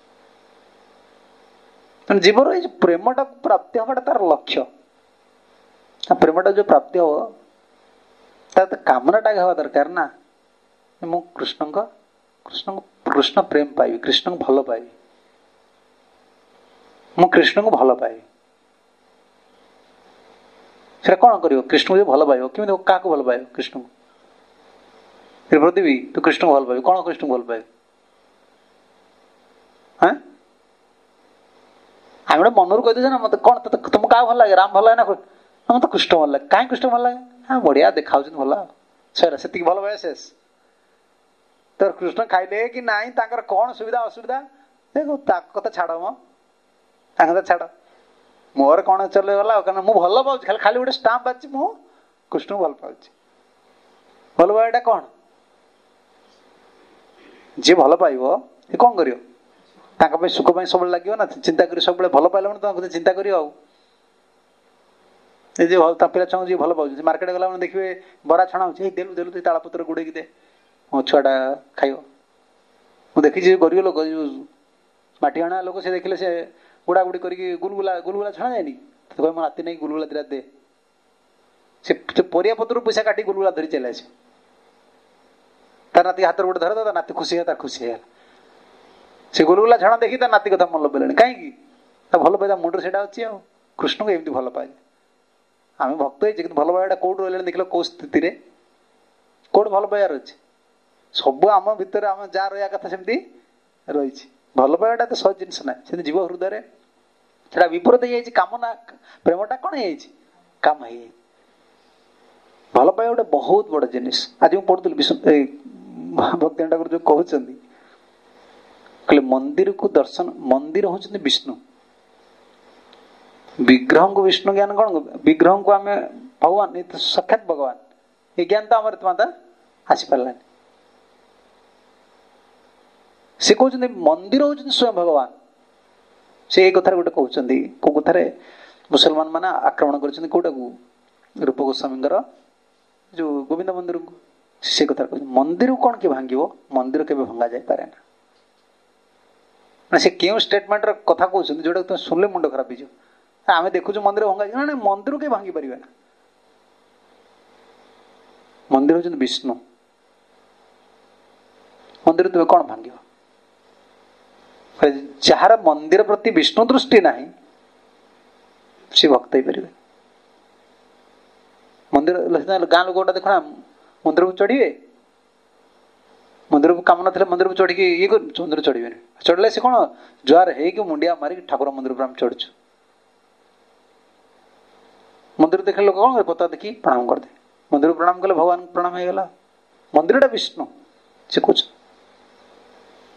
ଜୀବର ଏଇ ପ୍ରେମଟାକୁ ପ୍ରାପ୍ତି ହବାଟା ତାର ଲକ୍ଷ୍ୟ। ପ୍ରେମଟା ଯୋଉ ପ୍ରାପ୍ତି ହବ ତାର କାମନାଟା ହେବା ଦରକାର ନା। ମୁଁ କୃଷ୍ଣଙ୍କ କୃଷ୍ଣଙ୍କୁ କୃଷ୍ଣ ପ୍ରେମ ପାଇବି, କୃଷ୍ଣଙ୍କୁ ଭଲ ପାଇବି, ମୁଁ କୃଷ୍ଣଙ୍କୁ ଭଲ ପାଇବି। ସେଟା କଣ କରିବ? କୃଷ୍ଣଙ୍କୁ ଭଲ ପାଇବ କେମିତି? କାହାକୁ ଭଲ ପାଇବ? କୃଷ୍ଣଙ୍କୁ। ପ୍ରତିବି ତୁ କୃଷ୍ଣଙ୍କୁ ଭଲ ପାଇବୁ, କଣ କୃଷ୍ଣଙ୍କୁ ଭଲ ପାଇବୁ? ହଁ, ଆମେ ଗୋଟେ ମନରୁ କହିଦେଉଛେ ନା, ମତେ କଣ ତମକୁ କାହାକୁ ଭଲ ଲାଗେ? ରାମ ଭଲ ଲାଗେ ନା? ମତେ କୃଷ୍ଣ ଭଲ ଲାଗେ। କାହିଁ କୃଷ୍ଣ ଭଲ ଲାଗେ? ହଁ ବଢିଆ ଦେଖାଉଛନ୍ତି, ଭଲ, ସରିଲା, ସେତିକି ଭଲ ପାଇବା ଶେଷ। ତୋର କୃଷ୍ଣ ଖାଇଲେ କି ନାହିଁ, ତାଙ୍କର କଣ ସୁବିଧା ଅସୁବିଧା ତାଙ୍କ କଥା ଛାଡ, ମ ତାଙ୍କ କଥା ଛାଡ, ମୋର କଣ ଚଲେଇଗଲା। କାରଣ ମୁଁ ଭଲ ପାଉଛି, ଖାଲି ଖାଲି ଗୋଟେ ଷ୍ଟାମ୍ପ ବାଜିଛି, ମୁଁ କୃଷ୍ଣଙ୍କୁ ଭଲ ପାଉଛି। ଭଲ ପାଇବାଟା କଣ? ଯିଏ ଭଲ ପାଇବ ସେ କଣ କରିବ? ତାଙ୍କ ପାଇଁ ସୁଖ ପାଇଁ ସବୁବେଳେ ଲାଗିବ ନା, ଚିନ୍ତା କରି ସବୁବେଳେ। ଭଲ ପାଇଲା ମାନେ ତାଙ୍କ କଥା ଚିନ୍ତା କରିବ। ଆଉ ଏ ଯେ ତା ପିଲା ଛୁଆଙ୍କୁ ଯିଏ ଭଲ ପାଉଛି, ମାର୍କେଟ ଗଲା ମାନେ ଦେଖିବେ ବରା ଛଣା ହଉଛି, ଏଇ ଦେଲୁ ଦେଲୁ ତାଳପତ୍ର ଗୁଡେଇକି ଦେ, ମୋ ଛୁଆଟା ଖାଇବ। ମୁଁ ଦେଖିଛି ଗରିବ ଲୋକ, ଯୋଉ ମାଟି ଆଣା ଲୋକ, ସେ ଦେଖିଲେ ସେ ଗୁଡା ଗୁଡି କରିକି ଗୁଲଗୁଲା ଗୁଲଗୁଲା ଛଣା ଯାଏନି, କହିବ ମୋ ନାତି ନେଇକି ଗୁଲଗୁଲା ଦିଟା ଦେ। ସେ ପରିବା ପତ୍ରରୁ ପଇସା କାଟି ଗୁଲଗୁଲା ଧରି ଚାଲେ ଆସିବ। ତା ନାତି ହାତରେ ଗୋଟେ ଧର, ତା ନାତି ଖୁସି ହେଲା, ତାର ଖୁସି ହେଇଗଲା। ସେ ଗୁଲଗୁଲା ଛଣା ଦେଖି ତା ନାତି କଥା ମନେ ପଡ଼ିଲାଣି। କାହିଁକି? ତା ଭଲ ପାଇବା ମୁଣ୍ଡରେ ସେଇଟା ଅଛି। ଆଉ କୃଷ୍ଣଙ୍କୁ ଏମିତି ଭଲ ପାଏ। ଆମେ ଭକ୍ତ ହେଇଛେ, କିନ୍ତୁ ଭଲ ପାଇବାଟା କୋଉଠୁ ରହିଲାଣି ଦେଖିଲ? କୋଉ ସ୍ଥିତିରେ, କୋଉଠି ଭଲ ପାଇବାର ଅଛି? ସବୁ ଆମ ଭିତରେ, ଆମେ ଯାହା ରହିବା କଥା ସେମିତି ରହିଛି। ଭଲ ପାଇବାଟା ତ ସହଜ ଜିନିଷ ନାହିଁ। ସେମିତି ଜୀବ ହୃଦୟରେ ସେଟା ବିପରୀତ ହେଇଯାଇଛି। କାମନା, ପ୍ରେମଟା କଣ ହେଇଯାଇଛି? କାମ ହେଇଯାଇଛି। ଭଲ ପାଇବା ଗୋଟେ ବହୁତ ବଡ ଜିନିଷ। ଆଜି ମୁଁ ପଢୁଥିଲି ଏଇ ଭକ୍ତି ଠାକୁର ଯୋଉ କହୁଛନ୍ତି, କହିଲେ ମନ୍ଦିରକୁ ଦର୍ଶନ, ମନ୍ଦିର ହଉଛନ୍ତି ବିଷ୍ଣୁ, ବିଗ୍ରହଙ୍କୁ ବିଷ୍ଣୁ ଜ୍ଞାନ କଣ? ବିଗ୍ରହଙ୍କୁ ଆମେ ଭଗବାନ, ସାକ୍ଷାତ ଭଗବାନ। ଏ ଜ୍ଞାନ ତ ଆମର ଏତେ ଆସିପାରିଲାନି। ସେ କହୁଛନ୍ତି ମନ୍ଦିର ହଉଛନ୍ତି ସ୍ୱୟଂ ଭଗବାନ। ସେ ଏଇ କଥାରେ ଗୋଟେ କହୁଛନ୍ତି, କୋଉ କଥାରେ? ମୁସଲମାନ ମାନେ ଆକ୍ରମଣ କରିଛନ୍ତି କୋଉଟାକୁ? ରୂପ ଗୋସ୍ୱାମୀଙ୍କର ଯୋଉ ଗୋବିନ୍ଦ ମନ୍ଦିରକୁ। ସେ କଥା କହୁଛନ୍ତି ମନ୍ଦିରକୁ କଣ କିଏ ଭାଙ୍ଗିବ? ମନ୍ଦିର କେବେ ଭଙ୍ଗା ଯାଇପାରେ ନା। ସେ କେଉଁ ଷ୍ଟେଟମେଣ୍ଟର କଥା କହୁଛନ୍ତି ଯୋଉଟା ତମେ ଶୁଣିଲେ ମୁଣ୍ଡ ଖରାପ ହେଇଯିବ। ଆମେ ଦେଖୁଛୁ ମନ୍ଦିର ଭଙ୍ଗା ଯିବ, ନା ମନ୍ଦିର କେହି ଭାଙ୍ଗି ପାରିବେ ନା। ମନ୍ଦିର ହଉଛନ୍ତି ବିଷ୍ଣୁ, ମନ୍ଦିର ତୁମେ କଣ ଭାଙ୍ଗିବ? ଯାହାର ମନ୍ଦିର ପ୍ରତି ବିଷ୍ଣୁ ଦୃଷ୍ଟି ନାହିଁ, ସେ ଭକ୍ତ ହେଇପାରିବେ। ମନ୍ଦିର ଗାଁ ଲୋକ ଗୋଟା ଦେଖ ନା, ମନ୍ଦିରକୁ ଚଢିବେ, ମନ୍ଦିରକୁ କାମ ନଥିଲେ ମନ୍ଦିରକୁ ଚଢିକି ଇଏ କରୁ, ମନ୍ଦିର ଚଢିବେନି। ଚଢିଲେ ସେ କଣ? ଜୁହାର ହେଇକି ମୁଣ୍ଡିଆ ମାରିକି ଠାକୁର ମନ୍ଦିର ଉପରେ ଆମେ ଚଢୁଛୁ। ମନ୍ଦିର ଦେଖିଲେ ଲୋକ କଣ କରେ? ପତା ଦେଖି ପ୍ରଣାମ କରିଦେ। ମନ୍ଦିରକୁ ପ୍ରଣାମ କଲେ ଭଗବାନଙ୍କୁ ପ୍ରଣାମ ହେଇଗଲା। ମନ୍ଦିରଟା ବିଷ୍ଣୁ, ସେ କହୁଛ।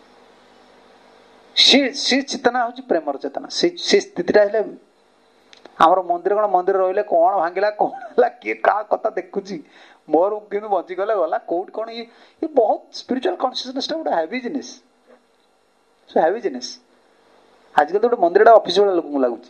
ସେ ସେ ଚେତନା ହଉଛି ପ୍ରେମର ଚେତନା। ସେ ସେ ସ୍ଥିତିଟା ହେଲେ आमर मंदिर कौन मंदिर रही कौन भांगिला कौन है किए का कथा देखुची मोर कि बंचीगले गला कौट कौन ये ये बहुत स्पिरिचुअल कॉन्शियसनेस गोटे हैवी जिनिस हैवी जिनिस आजकल तो गोटे मंदिर ऑफिस वाला लोक लगुच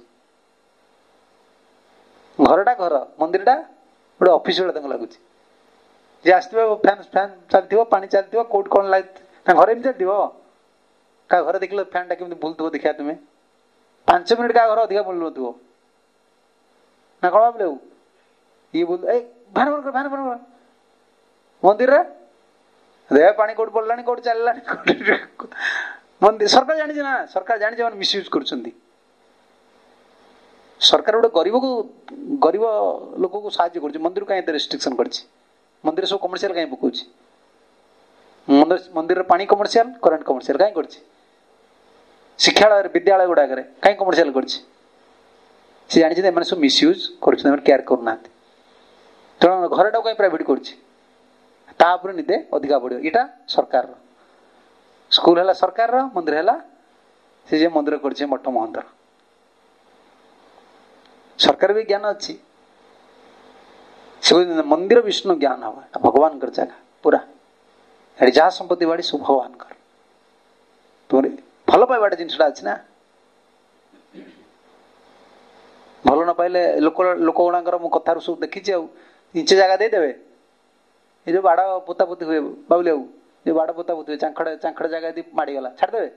घरटा घर मंदिर टा गोटे ऑफिस वाला लगुच जे आसो फैन फैन चलती पानी चलती कौट कौन लगे घर एम चलती क्या घर देख फैन टा केमी बुलू देखा तुम्हें पांच मिनिट क्या घर अधिका बुलू नुव ना कौन भाव ये बोल भान बन कर भान बन कर मंदिर देह पानी कौट पड़लानी कौट चलला मंदिर सरकार जानी ना सरकार जानी मिसयूज कर सरकार गोटे गरीब को गरीब लोक को साहाଯ୍य कर मंदिर कहीं रेस्ट्रिक्शन कर मंदिर सब कमर्शियल कहीं पकाउछ मंदिर मंदिर पानी कमर्शियल करेन्ट कमर्शियल कहीं कर शिक्षालय विद्यालय गुड़ाक कहीं कमर्शियल कर जानी सब मिसयूज कर केयर करना तेणु घर टा कहीं प्राइवेट कर निदे अधिका बढ़ यहाँ सरकार स्कूल है सरकार मंदिर है से मंदिर कर मठ महंतर सरकार भी ज्ञान अच्छी मंदिर विष्णु ज्ञान हम भगवान कर जगह पूरा ये जहाँ संपत्ति बाड़ी सब भगवान कर तुम भल पाइबाटा जिनसा अच्छी ना भल न पाइले लोक लोक गुणाकर मु कथार सब देखी इंचे जगह देदेवे ये जो बाड़ पोता पोती हुए बाबुली बाबू जो बाड़ पोता पोती हुए चांखड़ चांखड़ जगह यदि माड़ीगला छाड़देवे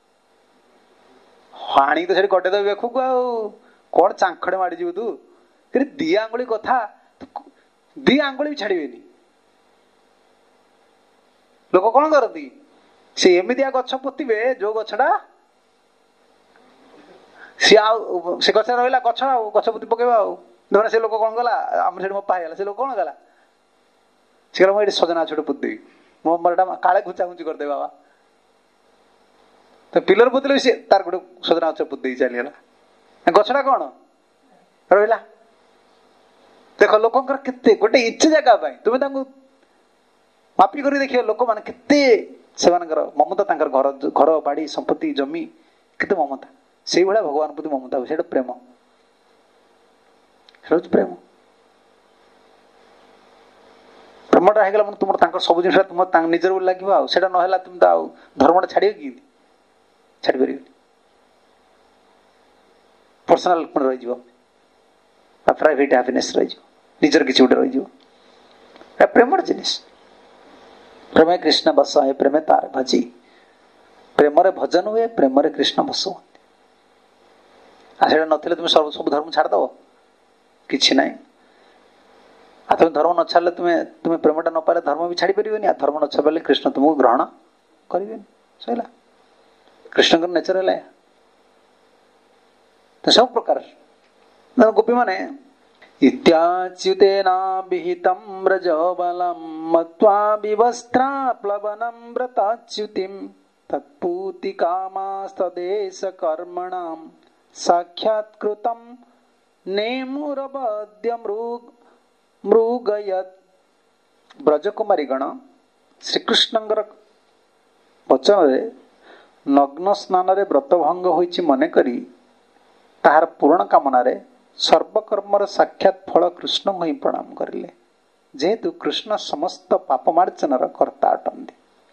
हाणी तो से कटेदेवे बेखू को कौन चांखड़े माड़ीजी तू फिर दी आंगुली कथा दी आंगुली भी छाड़बेनी लोक कौन करती से एमतिया गछ पोतिबे जो गछटा सी आउ से गछ रहा गछ आउ गछ पोती पकेबा धर से लोक कौन गला आम से मपा है से लोक कौन गला से कहला मुझे सजना छोटे पोत देवी मो मरटा काले घुचा घुची करदे बाबा तो पिलर पोतले सी तार गोटे सजना गछ पोत दे चलीगला गछटा कौन रहा देख लोकंर केते गोटे इंच जगह तुम्हें मापी कर देखिए लोक मैंने केते से ममता तांकर घर घर बाड़ी संपत्ति जमी केते ममता से भाया भगवान प्रति ममता से प्रेम प्रेम प्रेमटा है तुम सब जिन तुम निजर बोली लगे से ना तुम तो धर्मटा छाड़ कि छाड़ पार पर्सनाल रही प्राइवेट हैप्पीनेस रही निजर किसी गोटे रही प्रेमर जिनिस प्रेम कृष्ण बस है प्रेम तार भजी प्रेम भजन हुए प्रेम कृष्ण बस हुए ना तुम सब सब धर्म छाड़देव कि ना आ तुम धर्म न छाड़े तुम्हें तुम्हें प्रेमटा न पाले धर्म भी छाड़ी पारे आ धर्म न छाड़े कृष्ण तुमको ग्रहण करें सैला कृष्ण नेचर है तो सब प्रकार गोपी माने इत्याच्युतेना विहितं व्रजबलं मत्वा विवस्त्रा प्लवनं व्रताच्युतिं तत्पूतिकामास्तदेश कर्मणां साक्षात्कृतं नेमुरबद्य मृग मृगयत् ब्रजकुमारी गण श्रीकृष्णंकर वचन नग्न स्नान व्रत भंग होइछि मन करी ताहार पूर्ण कामना रे सर्वकर्मर साक्षात फल कृष्ण को ही प्रणाम करिले जेहेतु कृष्ण समस्त पापमार्जनर कर्ता अटंती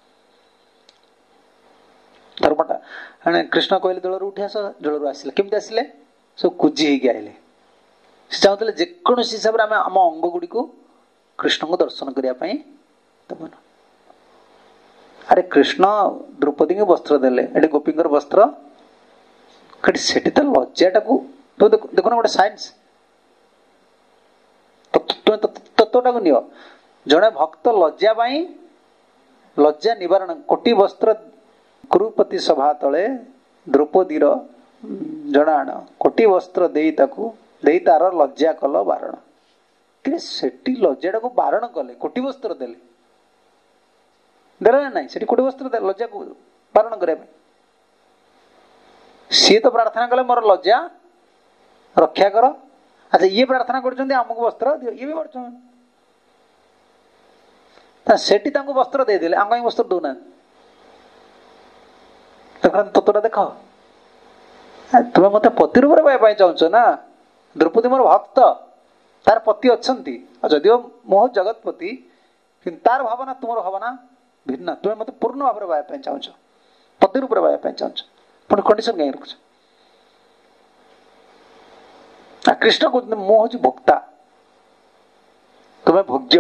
धर्मटा कृष्ण कहले जल उठी आस जल आसिले केमती आसिले सब कुजी होगी आइले से चाहते जेकोसी हिसाब से आम अंग गुड़ी को कृष्ण को दर्शन करने दबन अरे कृष्ण द्रौपदी को वस्त्र देले एटी गोपींकर वस्त्र सेठी तो लज्जाटा को तो देखो ना गोटे साइंस तत्वटा को नियो जड़े भक्त लज्जा लज्जा निवारण कोटि वस्त्र कुरुपति सभा तले द्रौपदीर जड़ाण कोटि वस्त्र दे दे तार लज्जा कल बारण कि सेठी लज्जाटा को बारण कले कोटि वस्त्र देले देले ना सेठी कोटि वस्त्र दे लज्जा को बारण करने सी तो प्रार्थना कले मोर लज्जा रक्षा कर अच्छा ये प्रार्थना करमको वस्त्र दियो ये भी सेठी वस्त्र दे देले आम कहीं वस्त्र दौना तत्वटा देख तुम्हें मत पति रूप पाई चाहूच ना द्रौपदी मोर भक्त, तार पति अच्छी, जदिव मोह जगतपति, कि तार भावना तुम भावना भिन्न। तुम्हें मत पूर्ण भाव में बाया चाहूच, पति रूप बाया चाहूच, पुणी कंडीशन कहीं रखुच। कृष्ण कहते मु हूँ भोक्ता, तुम्हें भोग्य।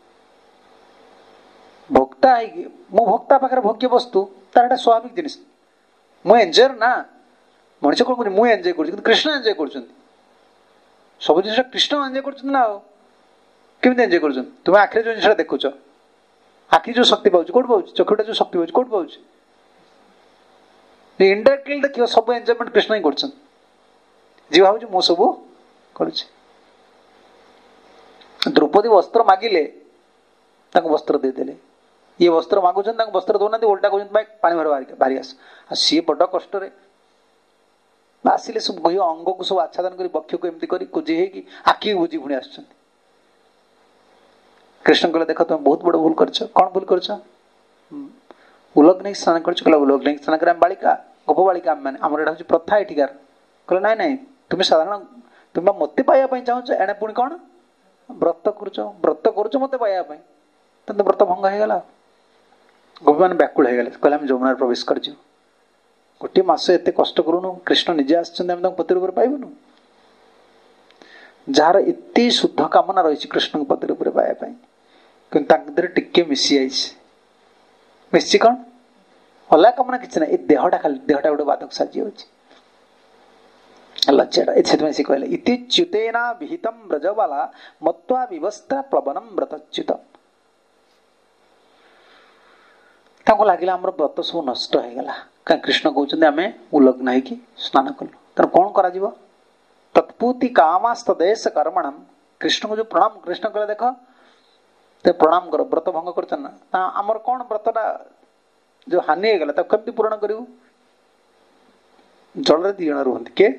भोक्ता है मु भोक्ता पाखे भोग्य वस्तु, तार स्वाभाविक जिनिस। मु एंजॉयर ना, मनुष्य कौन कर, मुझे एंजॉय कर, कृष्ण एंजॉय कर। सब जिन कृष्ण एंजॉय कर ना, केमी एंजॉय कर? तुम्हें आखिरी जो जिन देखुच, आखि जो शक्ति पाँच कौट पाँच, चक्षुटा जो शक्ति पाँच कौट पाँच, इनडायरेक्टली देख सब एंजॉयमेंट कृष्ण ही कर। जी भाव मु सब कर। द्रौपदी वस्त्र मागिले वस्त्र देदेले, ये वस्त्र मागुन वस्त्र दौना, उल्टा कहते पानी भर बाहरी आस। सी बड़ कष्ट आसिले सब अंग को सब आच्छादन कर बक्ष को एमती कर कुजी होगी आखि बुझी पुणी आस। कृष्ण कहले देख तुम बहुत बड़ भूल कर। कौन भूल कर? उलग्न स्नान कर। उलग्न स्नान कर बालिका गोप बालिका आम मैंने आम ये प्रथा एठिकार। कहले नाई नाई तुम्हें साधारण तुम मत पाइबा चाहूच, एणे पुणी कौन व्रत कर, व्रत कर मत पाइबा, तो व्रत भंग होगा। गोपी मैंने व्याकुल हो गले, कहले आम यमुना प्रवेश कर गोटे मस एत कष्ट करूनु, कृष्ण निजे आम पति रूप पाइबुनु। जार एत शुद्ध कामना रही कृष्ण पति रूप पाइबा, कि टिके मिसी आई मिसी कौन अलग कामना किसी ना, ये देहटा खाली देहटा गोटे बाधक साजी हो लज्जाटा। से कहले इति च्युतेना विहितम ब्रजबाला मत्वा विवस्था प्लवनम व्रतच्युतम। लगे आम व्रत सब नष्ट हो गला, कहीं कृष्ण कहते आम उलग्न हो स्नान कलु। तेना कौन कर तत्पूति कामास्तदेश कर्मणम। कृष्ण को जो प्रणाम, कृष्ण कहले देख ते प्रणाम कर, व्रत भंग कर ना, आमर कौन व्रतटा जो हानि हो गला कमी पूरण करूँ? जल दी जन रुहत किए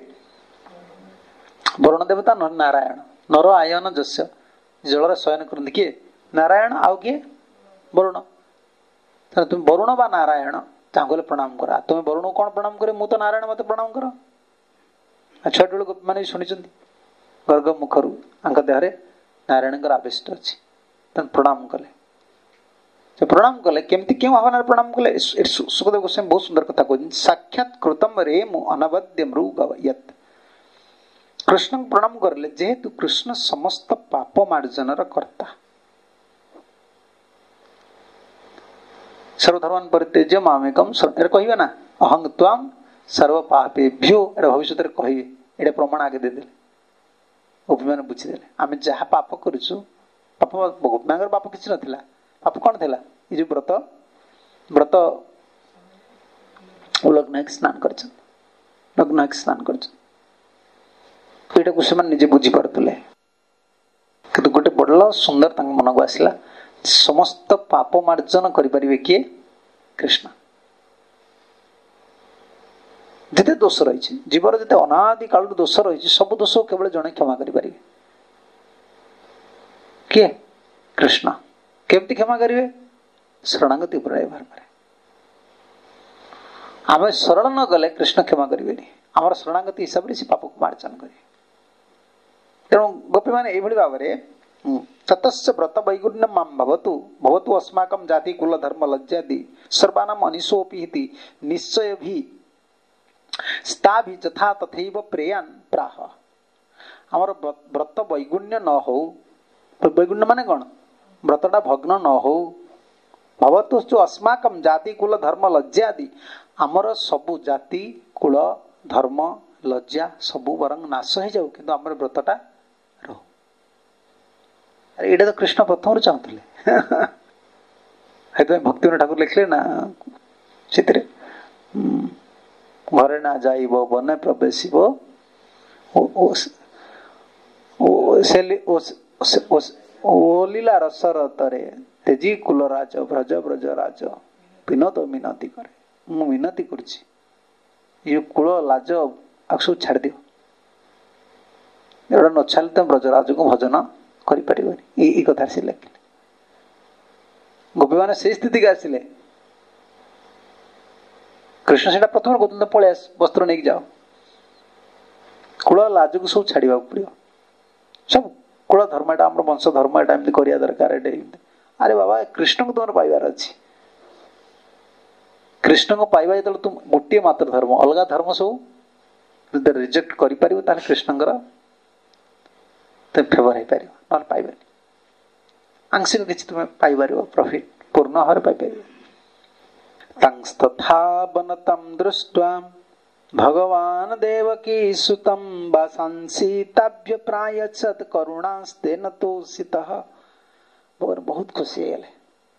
वरुण देवता नारायण, नर आयन जस्य, जल शयन करते किए नारायण, आउ किए वरुण। तुम वरुण बा नारायण कहले प्रणाम करा। तुम्हें वरुण कौन प्रणाम करे? मु तो नारायण मत प्रणाम कर। छठ बेलू मैंने शुणी गर्ग मुखर देहरे नारायण आविष्ट अच्छी, प्रणाम कले। प्रणाम कले केमती क्यों भावना प्रणाम कले? सुखदेव गोस्वामी बहुत सुंदर कथा कहते, साक्षात कृतम रेमु अनवद्य मृग यत्। कृष्ण प्रणाम करले जेहेतु कृष्ण समस्त पाप मार्जन कर्ता। सर्वधर्मान परित्यज्य मामेकम कहे ना, अहं त्वाम सर्व पापेभ्यो भविष्य कहे, ये प्रमाण आगे देदे। गोपी मैंने बुझीदे आम जहाँ पाप करुचु, पाप गोपी मान पाप किसी नाला, पाप कौन थी? ये जो व्रत व्रत उलग्न स्नान कर लग्न स्नान कर निजे बुझी पारे, कि गोटे बड़ सुंदर मन को आसला समस्त पाप मार्जन करें किए? कृष्ण। जिते दोष रही जीवर जिते अनादि काल दोष रही सब दोष केवल जड़े क्षमा करें किए? कृष्ण। केमती क्षमा करेंगे? शरणागति व्यवहार करें। आम सरल न गले कृष्ण क्षमा करेंगे, आम शरणागति हिसाब से पाप को मार्जन करेंगे। तेणु गोपी मैंने ये भाव में ततस्य व्रत वैगुण्य माम भवतु भवतु अस्माकं जाति कुल धर्म लज्जादि सर्वानाम अनिशोपि हिति निश्चय भी स्ता भी यथा तथैव प्रेयान प्राह। हमर व्रत वैगुण्य न हो, वैगुण्य माने कौन? व्रतटा भग्न न हो। भवतु जो अस्माकं जाति कुल धर्म लज्जादि, आमर सबु जाति कुल धर्म लज्जा सबु बरंग नाश हो जाऊ, किंतु आमर व्रतटा रहो। अरे ये तो कृष्ण प्रथम चाहते भक्ति ठाकुर लिखले ना से घरे ना जाइब बने प्रवेश लीला रसर तरे तेजी कुल राज ब्रज ब्रज राज विनोद मिनती करे। मु मिनती करछि ये कुल लाज आप सब छाड़ दियो, एटा न छाड़े तुम ब्रजराज को भजन करें कथा से लिखिले। गोपी मैंने से स्थिति के आसिले, कृष्ण से प्रथम कहते पलि आस वस्त्र नहीं जाओ, कूल लाज को सब छाड़ा पड़ो सब कूल धर्म एटा आम वंश धर्म एटा एमती करिया दरकार अरे बाबा कृष्ण को तुम पाइबार अच्छी कृष्ण को पाइबा जो तुम गोटे मात्र धर्म अलग धर्म सब रिजेक्ट कर कृष्ण फेवर हो पार ना पाइबानी आंशिक किसी तुम पाइबार प्रॉफिट पूर्ण भाव पाइपर तंस्तथा बनतम दृष्ट्वा भगवान देवकी सुतम वासांसीताभ्य प्रायच्छत करुणास्तेन तोषितः बहुत खुशी है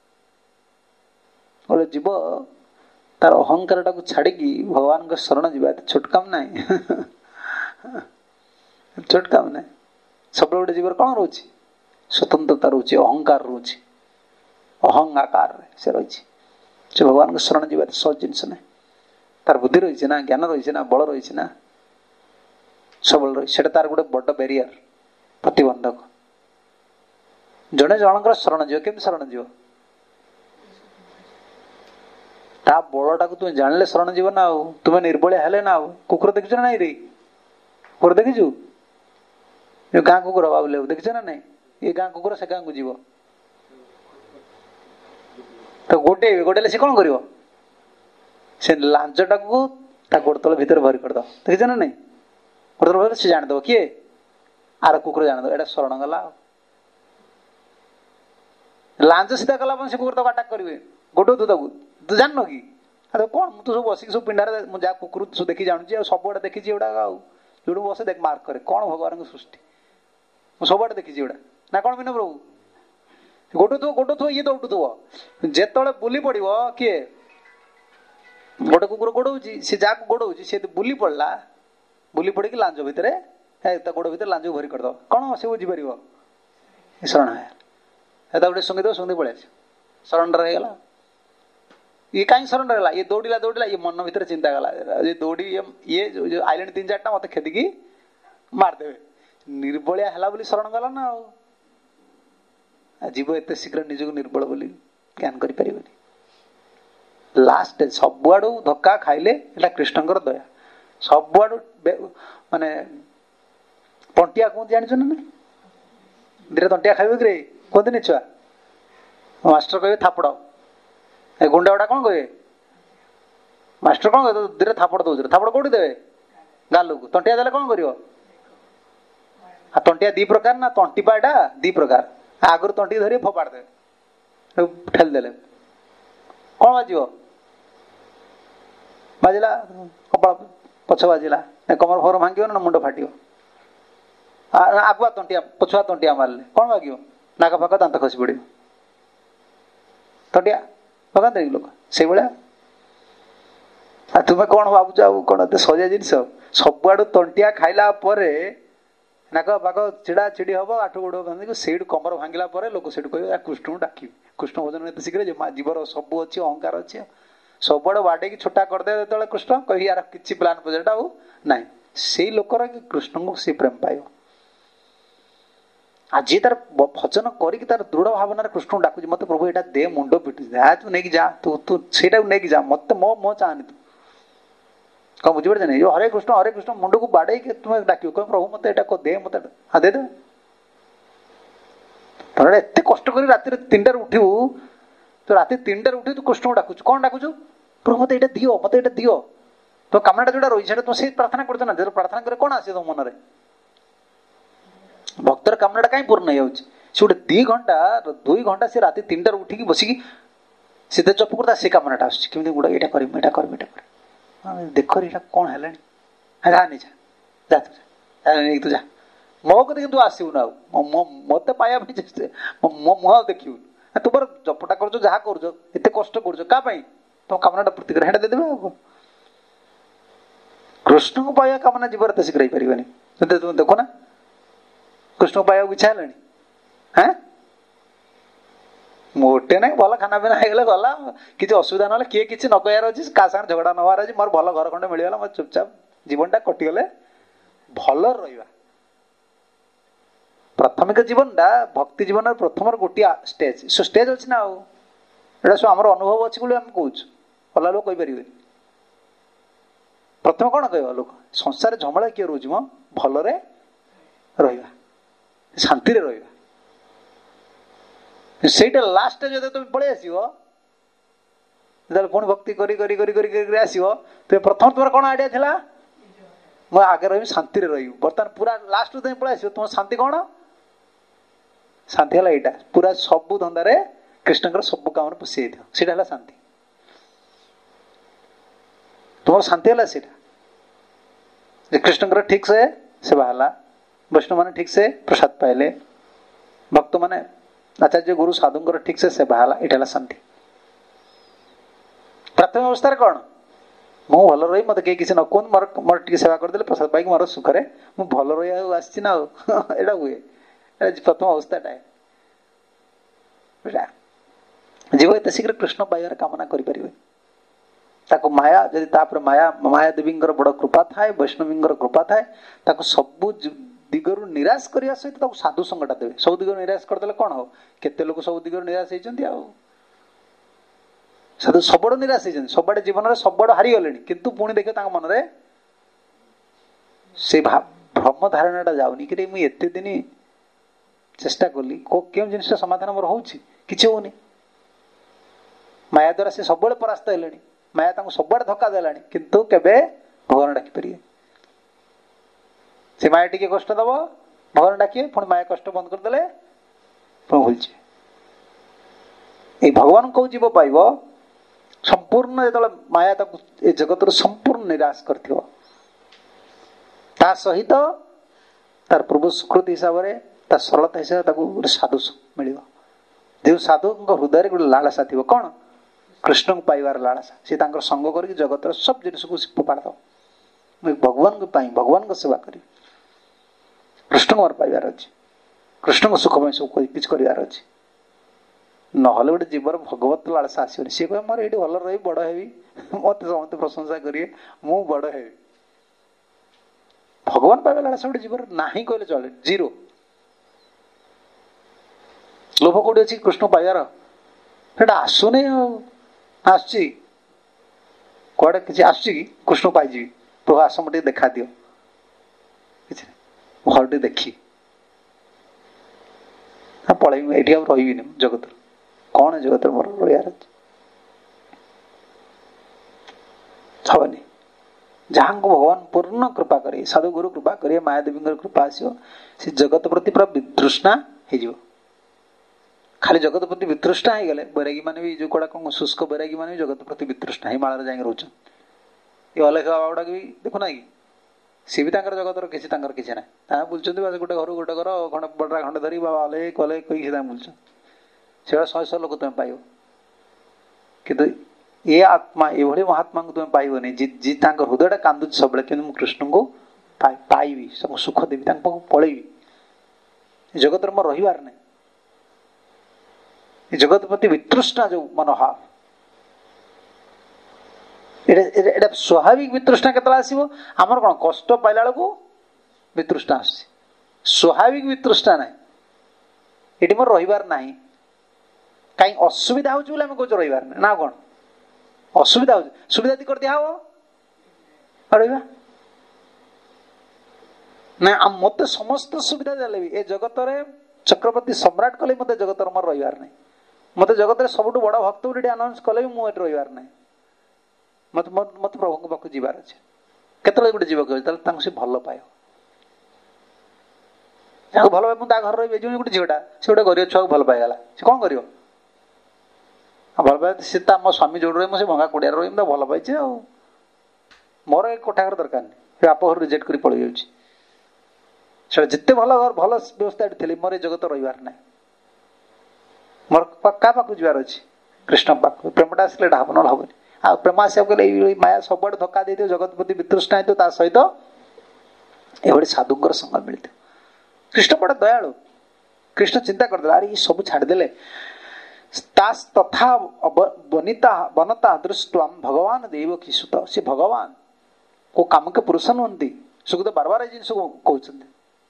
गोटे जीव तार अहंकार टाक छाड़ी भगवान को शरण जा छोट काम ना छोट काम ना सब गोटे जीवर कौन रोचे स्वतंत्रता रोचे अहंकार रोचे अहंगाकार से रही से भगवान को शरण जा सहज जिनस ना तार बुद्धि रही ना ज्ञान रही ना बल रही ना सबल रही से तार गोटे बड़ बैरियर प्रतिबंधक जड़े जनकर शरण जीव केम शरण जीव ता बलटा को तुम जान शरण जीव ना तुम्हें निर्बलिया हेले ना कुकुर देखी ना रे कुकुर देखीचु गाँ कुकुर बाबू देखी ना नहीं ये गाँ कुकुर से गाँ को जीव तो गोटे गोटे सी कौन कर से लांचटा को गोड़ तल भितर भरी करद देखी ना नहीं गोड़ तल सी जानद किए आर कुकुर जानद एटा शरण गला लांच सीधा कला से कुकुर तक अटाक करेंगे गोटे तू तक तू जान कि अरे कौन मुझे सब बसिक सब पिंडार जहाँ कुकुर सब देखी जानूँ सब आड़े देखी गुड़ा जो बसे देख मार्क करे कौन भगवान सृष्टि मुझे सब आड़े देखी गुड़ा ना कौन विनय प्रभु गोटू थो गोटू थो ये दौड़ू थो जिते बुली पड़ किए गोटे कुकुर गोड़े सी जहाँ गोड़े सी बुली पड़ा बुली पड़ी लांच भितर गोड़ भितर लांच भरी करद कौन से बुझीपर शरण है गोटे सुंगी सुंगी पड़े सरेंडर हो गला ये कहीं सरेंडर है ये दौड़ा दौड़ा ये मन भर चिंता गला ये दौड़ी ये जो आईले तीन चार्टा मत खेदिकी मारदे निर्बलिया है बोली शरण गला ना जीव एत शीघ्र निजक निर्बल बोली ज्ञान कर लास्ट सबुआड़ धक्का खाइले कृष्णकर दया सबुआड़ माने तंटिया कहते जानी ना धीरे तंटिया खाइबे कि कहते नहीं छुआ मास्टर कहे थापड़ ए गुंडा गुड़ा कौन कहे मास्टर कौन कहे धीरे थापड़ दौर थापड़ कौटी देवे गालू को तंटिया देले कौन कर तंटिया दी प्रकार ना तंटी पाटा दी प्रकार आगुरी तंटी धरी फोपाड़ दे ठेल देले कौन बाज बाजिला कपाल पछ बाजिला कमर फर भांग ना मुंड फाट आगुआ तंटिया पछुआ तंटिया मारे कौन बाग नाक फाक दांत खसी पड़ तंटिया भगाते लोक से भाया तुम्हें कौन भावुच कौन एत सजा जिनस सबुआड़ तंटिया खाइला नाक पाक चिड़ा चिड़ी हम आठ गोड़ बांधिक से कमर भांगला लोक से कह कृष्ण को डाक कृष्ण भजन एत शीघ्र जीवर सब अच्छी अहंकार अच्छी सबुआड़ बाड़े छोटा करदे जो कृष्ण कह यार कि प्लान प्रोजेक्ट आउ ना से लोकर कृष्ण को सी प्रेम पाइब आज तार भजन करी तार दृढ़ भावना कृष्ण डाकुच मत प्रभु एटा दे मुंड पिटी तू नहीं जा तू तू से नहीं जा मत मो मो चाहनी तू कौन बुझे नहीं जो हरे कृष्ण हरे कृष्ण मुंड को बाड़े तुम्हें डाक कह प्रभु मत एटा दे मत हाँ दे दे एत कष्ट कर राति तीन टार उठू तो राति तीन टार उठी तू कृष्ण को डाकुच कौन डाकुच प्रभु मत एटा दियो मत एटा दियो तो कामनाटा जोटा रही तुम से प्रार्थना करछ ना जो प्रार्थना करे कौन आसे तुम मन में भक्तर कामनाटा कहीं पूर्ण हो गोटे दी घंटा दुई घंटा से राति तीन टार उठिकी बसिकी सीधे जप करता से कामनाटा आसमी गुड़ा यहाँ कर देख यहाँ कौन है जा नहीं जा जा तू जा नहीं तू जा मो कदे कि आसबू ना मत पाया मो मुह देखू तुम जपटा कर जहाँ कर कष्ट कर तुम कामनाटा पूर्ति कर देदेवे कृष्ण को पाया कामना जीवन एत शीघ्र पारे तुम देख ना कृष्ण को पाया इच्छा है हाँ मोटे ना भल खाना पीना हो गला किसी असुविधा ना किए कि न कहार अच्छी क्या साथ झगड़ा नवार अच्छी मोर भल घर खंडे मिलगला मोर चुपचाप जीवनटा कटिगले भल रहा प्राथमिक जीवनटा भक्ति जीवन प्रथम गोटे स्टेज सो स्टेज अच्छी ना आम अनुभव अच्छी बोली आम कौच अलग लोग कहीपर प्रथम कौन कह लोक संसार झमला किए रोज म ଭଲରେ ରହିବା, ଶାନ୍ତିରେ ରହିବା। ସେଇଟା ଲାଷ୍ଟ ଯଦି ତମେ ପଳେଇ ଆସିବ, ଯେତେବେଳେ ପୁଣି ଭକ୍ତି କରି କରି କରି କରି କରି ଆସିବ, ତେବେ ପ୍ରଥମ ତୁମର କଣ ଆଇଡିଆ ଥିଲା? ମୁଁ ଆଗେ ରହିବି, ଶାନ୍ତିରେ ରହିବି। ବର୍ତ୍ତମାନ ପୁରା ଲାଷ୍ଟରୁ ତମେ ପଳେଇ ଆସିବ, ତୁମ ଶାନ୍ତି କଣ? ଶାନ୍ତି ହେଲା ଏଇଟା, ପୁରା ସବୁ ଧନ୍ଦାରେ କୃଷ୍ଣଙ୍କର ସବୁ କାମରେ ପଶି ଯାଇଥିବ, ସେଇଟା ହେଲା ଶାନ୍ତି। ତୁମର ଶାନ୍ତି ହେଲା ସେଇଟା, ଯେ କୃଷ୍ଣଙ୍କର ଠିକ ସେ ସେବା ହେଲା, ବୈଷ୍ଣବ ମାନେ ଠିକ ସେ ପ୍ରସାଦ ପାଇଲେ, ଭକ୍ତ ମାନେ ଆଚାର୍ଯ୍ୟ ଗୁରୁ ସାଧୁଙ୍କର ଠିକ ସେ ସେବା ହେଲା, ଏଇଟା ହେଲା ଶାନ୍ତି। ପ୍ରାଥମିକ ଅବସ୍ଥାରେ କଣ? ମୁଁ ଭଲ ରହି ମତେ କେହି କିଛି ନ କୁହନ୍ତୁ, ମୋର ମୋର ଟିକେ ସେବା କରିଦେଲେ ପ୍ରସାଦ ପାଇକି ମୋର ସୁଖରେ ମୁଁ ଭଲ ରହିବାକୁ ଆସିଛି ନା ଆଉ ଏଇଟା ହୁଏ। ପ୍ରଥମ ଅବସ୍ଥାଟା ଯିବ, ଏତେ ଶୀଘ୍ର କୃଷ୍ଣ ପାଇବାର କାମନା କରିପାରିବେ। ତାକୁ ମାୟା, ଯଦି ତାପରେ ମାୟା ମାୟା ଦେବୀଙ୍କର ବଡ କୃପା ଥାଏ, ବୈଷ୍ଣବୀଙ୍କର କୃପା ଥାଏ, ତାକୁ ସବୁ ଦିଗରୁ ନିରାଶ କରିବା ସହିତ ତାକୁ ସାଧୁ ସଙ୍ଗଟା ଦେବେ। ସବୁ ଦିଗରୁ ନିରାଶ କରିଦେଲେ କଣ ହବ? କେତେ ଲୋକ ସବୁ ଦିଗରୁ ନିରାଶ ହେଇଛନ୍ତି, ଆଉ ସାଧୁ ସବୁଆଡୁ ନିରାଶ ହେଇଛନ୍ତି, ସବୁଆଡେ ଜୀବନରେ ସବୁଆଡୁ ହାରିଗଲେଣି, କିନ୍ତୁ ପୁଣି ଦେଖିବ ତାଙ୍କ ମନରେ ସେ ଭ୍ରମ ଧାରଣାଟା ଯାଉନି କି ମୁଁ ଏତେ ଦିନ ଚେଷ୍ଟା କଲି, କେଉଁ ଜିନିଷଟା ସମାଧାନ ମୋର ହଉଛି? କିଛି ହଉନି। ମାୟା ଦ୍ୱାରା ସେ ସବୁବେଳେ ପରାସ୍ତ ହେଲେଣି, ମାୟା ତାଙ୍କୁ ସବୁଆଡେ ଧକ୍କା ଦେଲାଣି, କିନ୍ତୁ କେବେ ଭଗବାନ ଡାକିପାରିବେ? ସେ ମାୟା ଟିକେ କଷ୍ଟ ଦବ, ଭଗବାନ ଡାକିବେ, ପୁଣି ମାୟା କଷ୍ଟ ବନ୍ଦ କରିଦେଲେ ପୁଣି ଭୁଲছে। ଏଇ ଭଗବାନ କୋଉ ଜୀବ ପାଇବ? ସମ୍ପୂର୍ଣ୍ଣ ଯେତେବେଳେ ମାୟା ତାକୁ ଏ ଜଗତରୁ ସମ୍ପୂର୍ଣ୍ଣ ନିରାଶ କରିଥିବ, ତା ସହିତ ତାର ପୂର୍ବ ସ୍ୱୀକୃତି ହିସାବରେ, ତା ସରଳତା ହିସାବରେ ତାକୁ ଗୋଟେ ସାଧୁ ମିଳିବ। ଯେଉଁ ସାଧୁଙ୍କ ହୃଦୟରେ ଗୋଟେ ଲାଳସା ଥିବ, କଣ? କୃଷ୍ଣଙ୍କୁ ପାଇବାର ଲାଳସା। ସେ ତାଙ୍କର ସଙ୍ଗ କରିକି ଜଗତର ସବୁ ଜିନିଷକୁ ଫୋପାଡ଼ି ଦବ। ମୁଁ ଭଗବାନଙ୍କ ପାଇଁ, ଭଗବାନଙ୍କ ସେବା କରିବି, କୃଷ୍ଣଙ୍କୁ ମୋର ପାଇବାର ଅଛି, କୃଷ୍ଣଙ୍କ ସୁଖ ପାଇଁ ସବୁ କିଛି କରିବାର ଅଛି। ନହେଲେ ଗୋଟେ ଜୀବର ଭଗବତ ଲାଳସା ଆସିବନି। ସିଏ କହିବ ମୋର ଏଇଠି ଭଲ ରହିବି, ବଡ ହେବି, ମତେ ସମସ୍ତେ ପ୍ରଶଂସା କରିବେ, ମୁଁ ବଡ ହେବି। ଭଗବାନ ପାଇବା ଲାଳସା ଗୋଟେ ଜୀବର ନାହିଁ କହିଲେ ଚଳେ, ଜିରୋ। ଲୋଭ କୋଉଠି ଅଛି କୃଷ୍ଣ ପାଇବାର? ସେଟା ଆସୁନି। ଆଉ ଆସୁଛି କୁଆଡେ କିଛି ଆସୁଛି କି? କୃଷ୍ଣ ପାଇଯିବି, ପ୍ରଭୁ ଆସ ମତେ ଟିକେ ଦେଖା ଦିଅ, କିଛି ଭଲ ଟିକେ ଦେଖି ପଳେଇବି, ଏଇଠି ଆଉ ରହିବିନି ଜଗତରୁ। କଣ ଜଗତରେ ମୋର ରହିବାର ଅଛି? ହବନି। ଯାହାଙ୍କୁ ଭଗବାନ ପୂର୍ଣ୍ଣ କୃପା କରିବେ, ସାଧୁ ଗୁରୁ କୃପା କରିବେ, ମାୟା ଦେବୀଙ୍କର କୃପା ଆସିବ, ସେ ଜଗତ ପ୍ରତି ପୁରା ବିତୃଷ୍ଣା ହେଇଯିବ। ଖାଲି ଜଗତ ପ୍ରତି ବିତୃଷ୍ଣା ହେଇଗଲେ, ବୈରାଗୀ ମାନେ ବି ଯୋଉ ଗୁଡାକ ଶୁଷ୍କ ବୈରାଗୀ ମାନେ ବି ଜଗତ ପ୍ରତି ବିତୃଷ୍ଣା ହିମାଳୟରେ ଯାଇକି ରହୁଛନ୍ତି। ଏ ଅଲେଖ ବାବା ଗୁଡାକ ବି ଦେଖୁନା କି, ସିଏ ବି ତାଙ୍କର ଜଗତର କିଛି ତାଙ୍କର କିଛି ନାହିଁ, ତାହା ବୁଲୁଛନ୍ତି ବାସ ଗୋଟେ ଘରୁ ଗୋଟେ ଘର ଖଣ୍ଡେ ବଡରା ଖଣ୍ଡେ ଧରି ବାବା ଅଲେଖ ଅଲେଖ କହିକି ତାଙ୍କୁ ବୁଲୁଛନ୍ତି। ସେଗୁଡ଼ା ଶହେ ଶହ ଲୋକ ତମେ ପାଇବ, କିନ୍ତୁ ଏ ଆତ୍ମା ଏଭଳି ମହାତ୍ମାଙ୍କୁ ତମେ ପାଇବନି ଯିଏ ତାଙ୍କ ହୃଦୟଟା କାନ୍ଦୁଛି ସବୁବେଳେ, କିନ୍ତୁ ମୁଁ କୃଷ୍ଣଙ୍କୁ ପାଇବି, ତାଙ୍କୁ ସୁଖ ଦେବି, ତାଙ୍କ ପାଖକୁ ପଳେଇବି, ଜଗତରେ ମୋର ରହିବାର ନାହିଁ। ଏ ଜଗତ ପ୍ରତି ବିତୃଷ୍ଣା ଯୋଉ ମନୋଭାବ, ଏଇଟା ସ୍ୱାଭାବିକ ବିତୃଷ୍ଣା କେତେବେଳେ ଆସିବ? ଆମର କଣ କଷ୍ଟ ପାଇଲା ବେଳକୁ ବିତୃଷ୍ଣା ଆସୁଛି, ସ୍ୱାଭାବିକ ବିତୃଷ୍ଣା ନାହିଁ। ଏଠି ମୋର ରହିବାର ନାହିଁ, କାହିଁ ଅସୁବିଧା ହଉଛି ବୋଲି ଆମେ କହୁଛୁ ରହିବାର ନାହିଁ, ନା କଣ? ଅସୁବିଧା ହଉଛି, ସୁବିଧା ଯଦି କରିଦିଆ ହବ ରହିବା ନା। ମତେ ସମସ୍ତ ସୁବିଧା ଦେଲେ ବି ଏ ଜଗତରେ ଚକ୍ରବର୍ତ୍ତୀ ସମ୍ରାଟ କଲେ ମତେ ଜଗତରେ ମୋର ରହିବାର ନାହିଁ। ମତେ ଜଗତରେ ସବୁଠୁ ବଡ ଭକ୍ତ ବୋଲି ଏଠି ଆନାଉନ୍ସ କଲେ ବି ମୁଁ ଏଠି ରହିବାର ନାହିଁ। ମତେ ମତେ ପ୍ରଭୁଙ୍କ ପାଖକୁ ଯିବାର ଅଛି। କେତେବେଳେ ଗୋଟେ ଯିବାକୁ ଅଛି, ତାହେଲେ ତାଙ୍କୁ ସେ ଭଲ ପାଇବ, ଯାହାକୁ ଭଲ ପାଇବ। ମୁଁ ତା ଘରେ ରହିବି, ଯେଉଁ ଗୋଟେ ଝିଅଟା ସେ ଗୋଟେ ଗରିବ ଛୁଆକୁ ଭଲ ପାଇଗଲା, ସେ କଣ କରିବ? ଭଲ ପାଇ ସେ ତା ମୋ ସ୍ୱାମୀ ଯୋଉଠି ରହିବ, ମୁଁ ସେ ଭଙ୍ଗା କୁଡ଼ିଆରେ ରହିବି, ମୁଁ ଭଲ ପାଇଛି ଆଉ ମୋର ଏ କୋଠା ଘର ଦରକାର ନାହିଁ, ସେ ବାପ ଘରୁ ରିଜେକ୍ଟ କରି ପଳେଇ ଯାଉଛି। ସେଟା ଯେତେ ଭଲ ଘର ଭଲ ବ୍ୟବସ୍ଥା ଏଠି ଥିଲେ ମୋର ଏ ଜଗତ ରହିବାର ନାହିଁ। ମୋର କାହା ପାଖକୁ ଯିବାର ଅଛି? କୃଷ୍ଣ ପାଖକୁ। ପ୍ରେମଟା ଆସିଲେ ଏଟା ହବ, ନହେଲେ ହବନି। ଆଉ ପ୍ରେମ ଆସିବାକୁ ଗଲେ ଏଇ ମାୟା ସବୁଆଡେ ଧକ୍କା ଦେଇଥିବ, ଜଗତ ପ୍ରତି ବିତୃଷ୍ଣା ହେଇଥିବ, ତା ସହିତ ଏଭଳି ସାଧୁଙ୍କର ସଙ୍ଗ ମିଳିଥିବ। କୃଷ୍ଣ ବଡ ଦୟାଳୁ। କୃଷ୍ଣ ଚିନ୍ତା କରିଦେଲେ, ଆରେ ଇଏ ସବୁ ଛାଡିଦେଲେ, ତଥା ବନିତା ବନତା ଦୃଷ୍ଟ୍ୱାମ୍ ଭଗବାନ ଦେବକୀ ସୁତ। ସେ ଭଗବାନ କୋଉ କାମକେ ପୁରୁଷ ନୁହନ୍ତି। ସୁଖଦେବ ବାରବାର ଏଇ ଜିନିଷ କହୁଛନ୍ତି।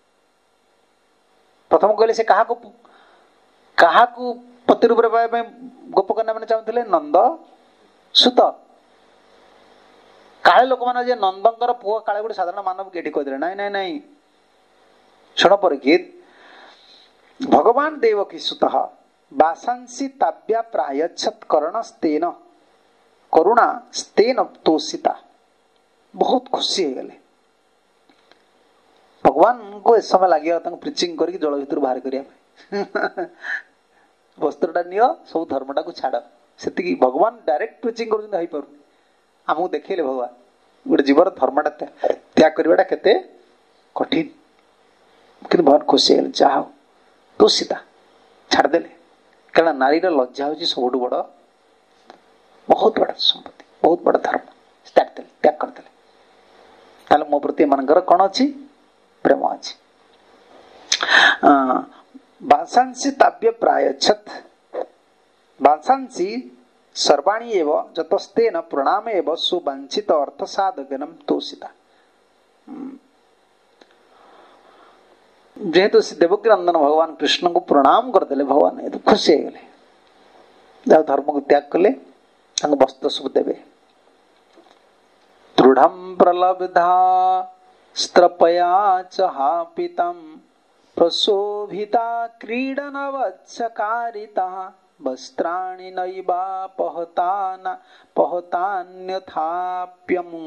ପ୍ରଥମ କହିଲେ ସେ କାହାକୁ କାହାକୁ ପତି ରୂପରେ ପାଇବା ପାଇଁ ଗୋପକନ୍ୟା ମାନେ ଚାହୁଁଥିଲେ? ନନ୍ଦ ସୁତ। କାଳେ ଲୋକମାନେ ଯେ ନନ୍ଦଙ୍କର ପୁଅ କାଳେ ଗୋଟେ ସାଧାରଣ ମାନବ ଏଠି କହିଦେଲେ ନାଇଁ ନାଇଁ ନାଇଁ ଶୁଣ ପରୀକ୍ଷିତ, ଭଗବାନ ଦେବକୀ ସୁତଃ ବାସାଂସି ତାବ୍ୟା ପ୍ରାୟଚ୍ଛତ୍ କରଣ ସ୍ତେନ କରୁଣା ସ୍ତେନ ତୋଷିତା। ବହୁତ ଖୁସି ହେଇଗଲେ। ଭଗବାନଙ୍କୁ ଏ ସମୟ ଲାଗିବ ତାଙ୍କୁ ପ୍ରିଚିଂ କରିକି ଜଳ ଭିତରୁ ବାହାର କରିବା ପାଇଁ। ବସ୍ତ୍ରଟା ନିଅ, ସବୁ ଧର୍ମଟାକୁ ଛାଡ। ସେତିକି ଭଗବାନ ଡାଇରେକ୍ଟ ପ୍ରିଚିଂ କରୁଛନ୍ତି, ହେଇପାରୁନି। ଆମକୁ ଦେଖେଇଲେ ଭଗବାନ ଗୋଟେ ଜୀବର ଧର୍ମଟା ତ୍ୟାଗ କରିବାଟା କେତେ କଠିନ। କିନ୍ତୁ ଭଗବାନ ଖୁସି ହେଇଗଲେ, ଯାହା ହଉ ତୁ ସୀତା ଛାଡ଼ିଦେଲେ। କାରଣ ନାରୀର ଲଜ୍ଜା ହଉଛି ସବୁଠୁ ବଡ, ବହୁତ ବଡ ସମ୍ପତ୍ତି, ବହୁତ ବଡ ଧର୍ମ। ଛାଡ଼ିଦେଲେ, ତ୍ୟାଗ କରିଦେଲେ। ତାହେଲେ ମୋ ପ୍ରତି ଏମାନଙ୍କର କଣ ଅଛି? ପ୍ରେମ ଅଛି। ବାଂଶାଂସି ତାବ୍ୟ ପ୍ରାୟଚ୍ଛତ୍ ବାଂଶାଂସି ସର୍ବାଣୀ ଏବ ଯତସ୍ତେନ ପ୍ରଣାମ ଏବ ସୁବାଞ୍ଛିତ ଅର୍ଥ ସାଧକନମ ତୋଷିତା। ଯେହେତୁ ସେ ଦେବକୀ ନନ୍ଦନ ଭଗବାନ କୃଷ୍ଣଙ୍କୁ ପ୍ରଣାମ କରିଦେଲେ, ଭଗବାନ ଏତେ ଖୁସି ହେଇଗଲେ। ଯାହା ଧର୍ମକୁ ତ୍ୟାଗ କଲେ, ତାଙ୍କୁ ବସ୍ତ୍ର ସବୁ ଦେବେ। ଦୃଢଂ ପ୍ରଲବ୍ଧା ସ୍ତ୍ରପୟା ଚ ହାପିତଂ ପ୍ରଶୋଭିତା କ୍ରୀଡନ ବତ୍ସକାରିତା ବସ୍ତ୍ରାଣि ନୈବା ପହତାନା ପହତାନ୍ୟଥାପ୍ୟମୁ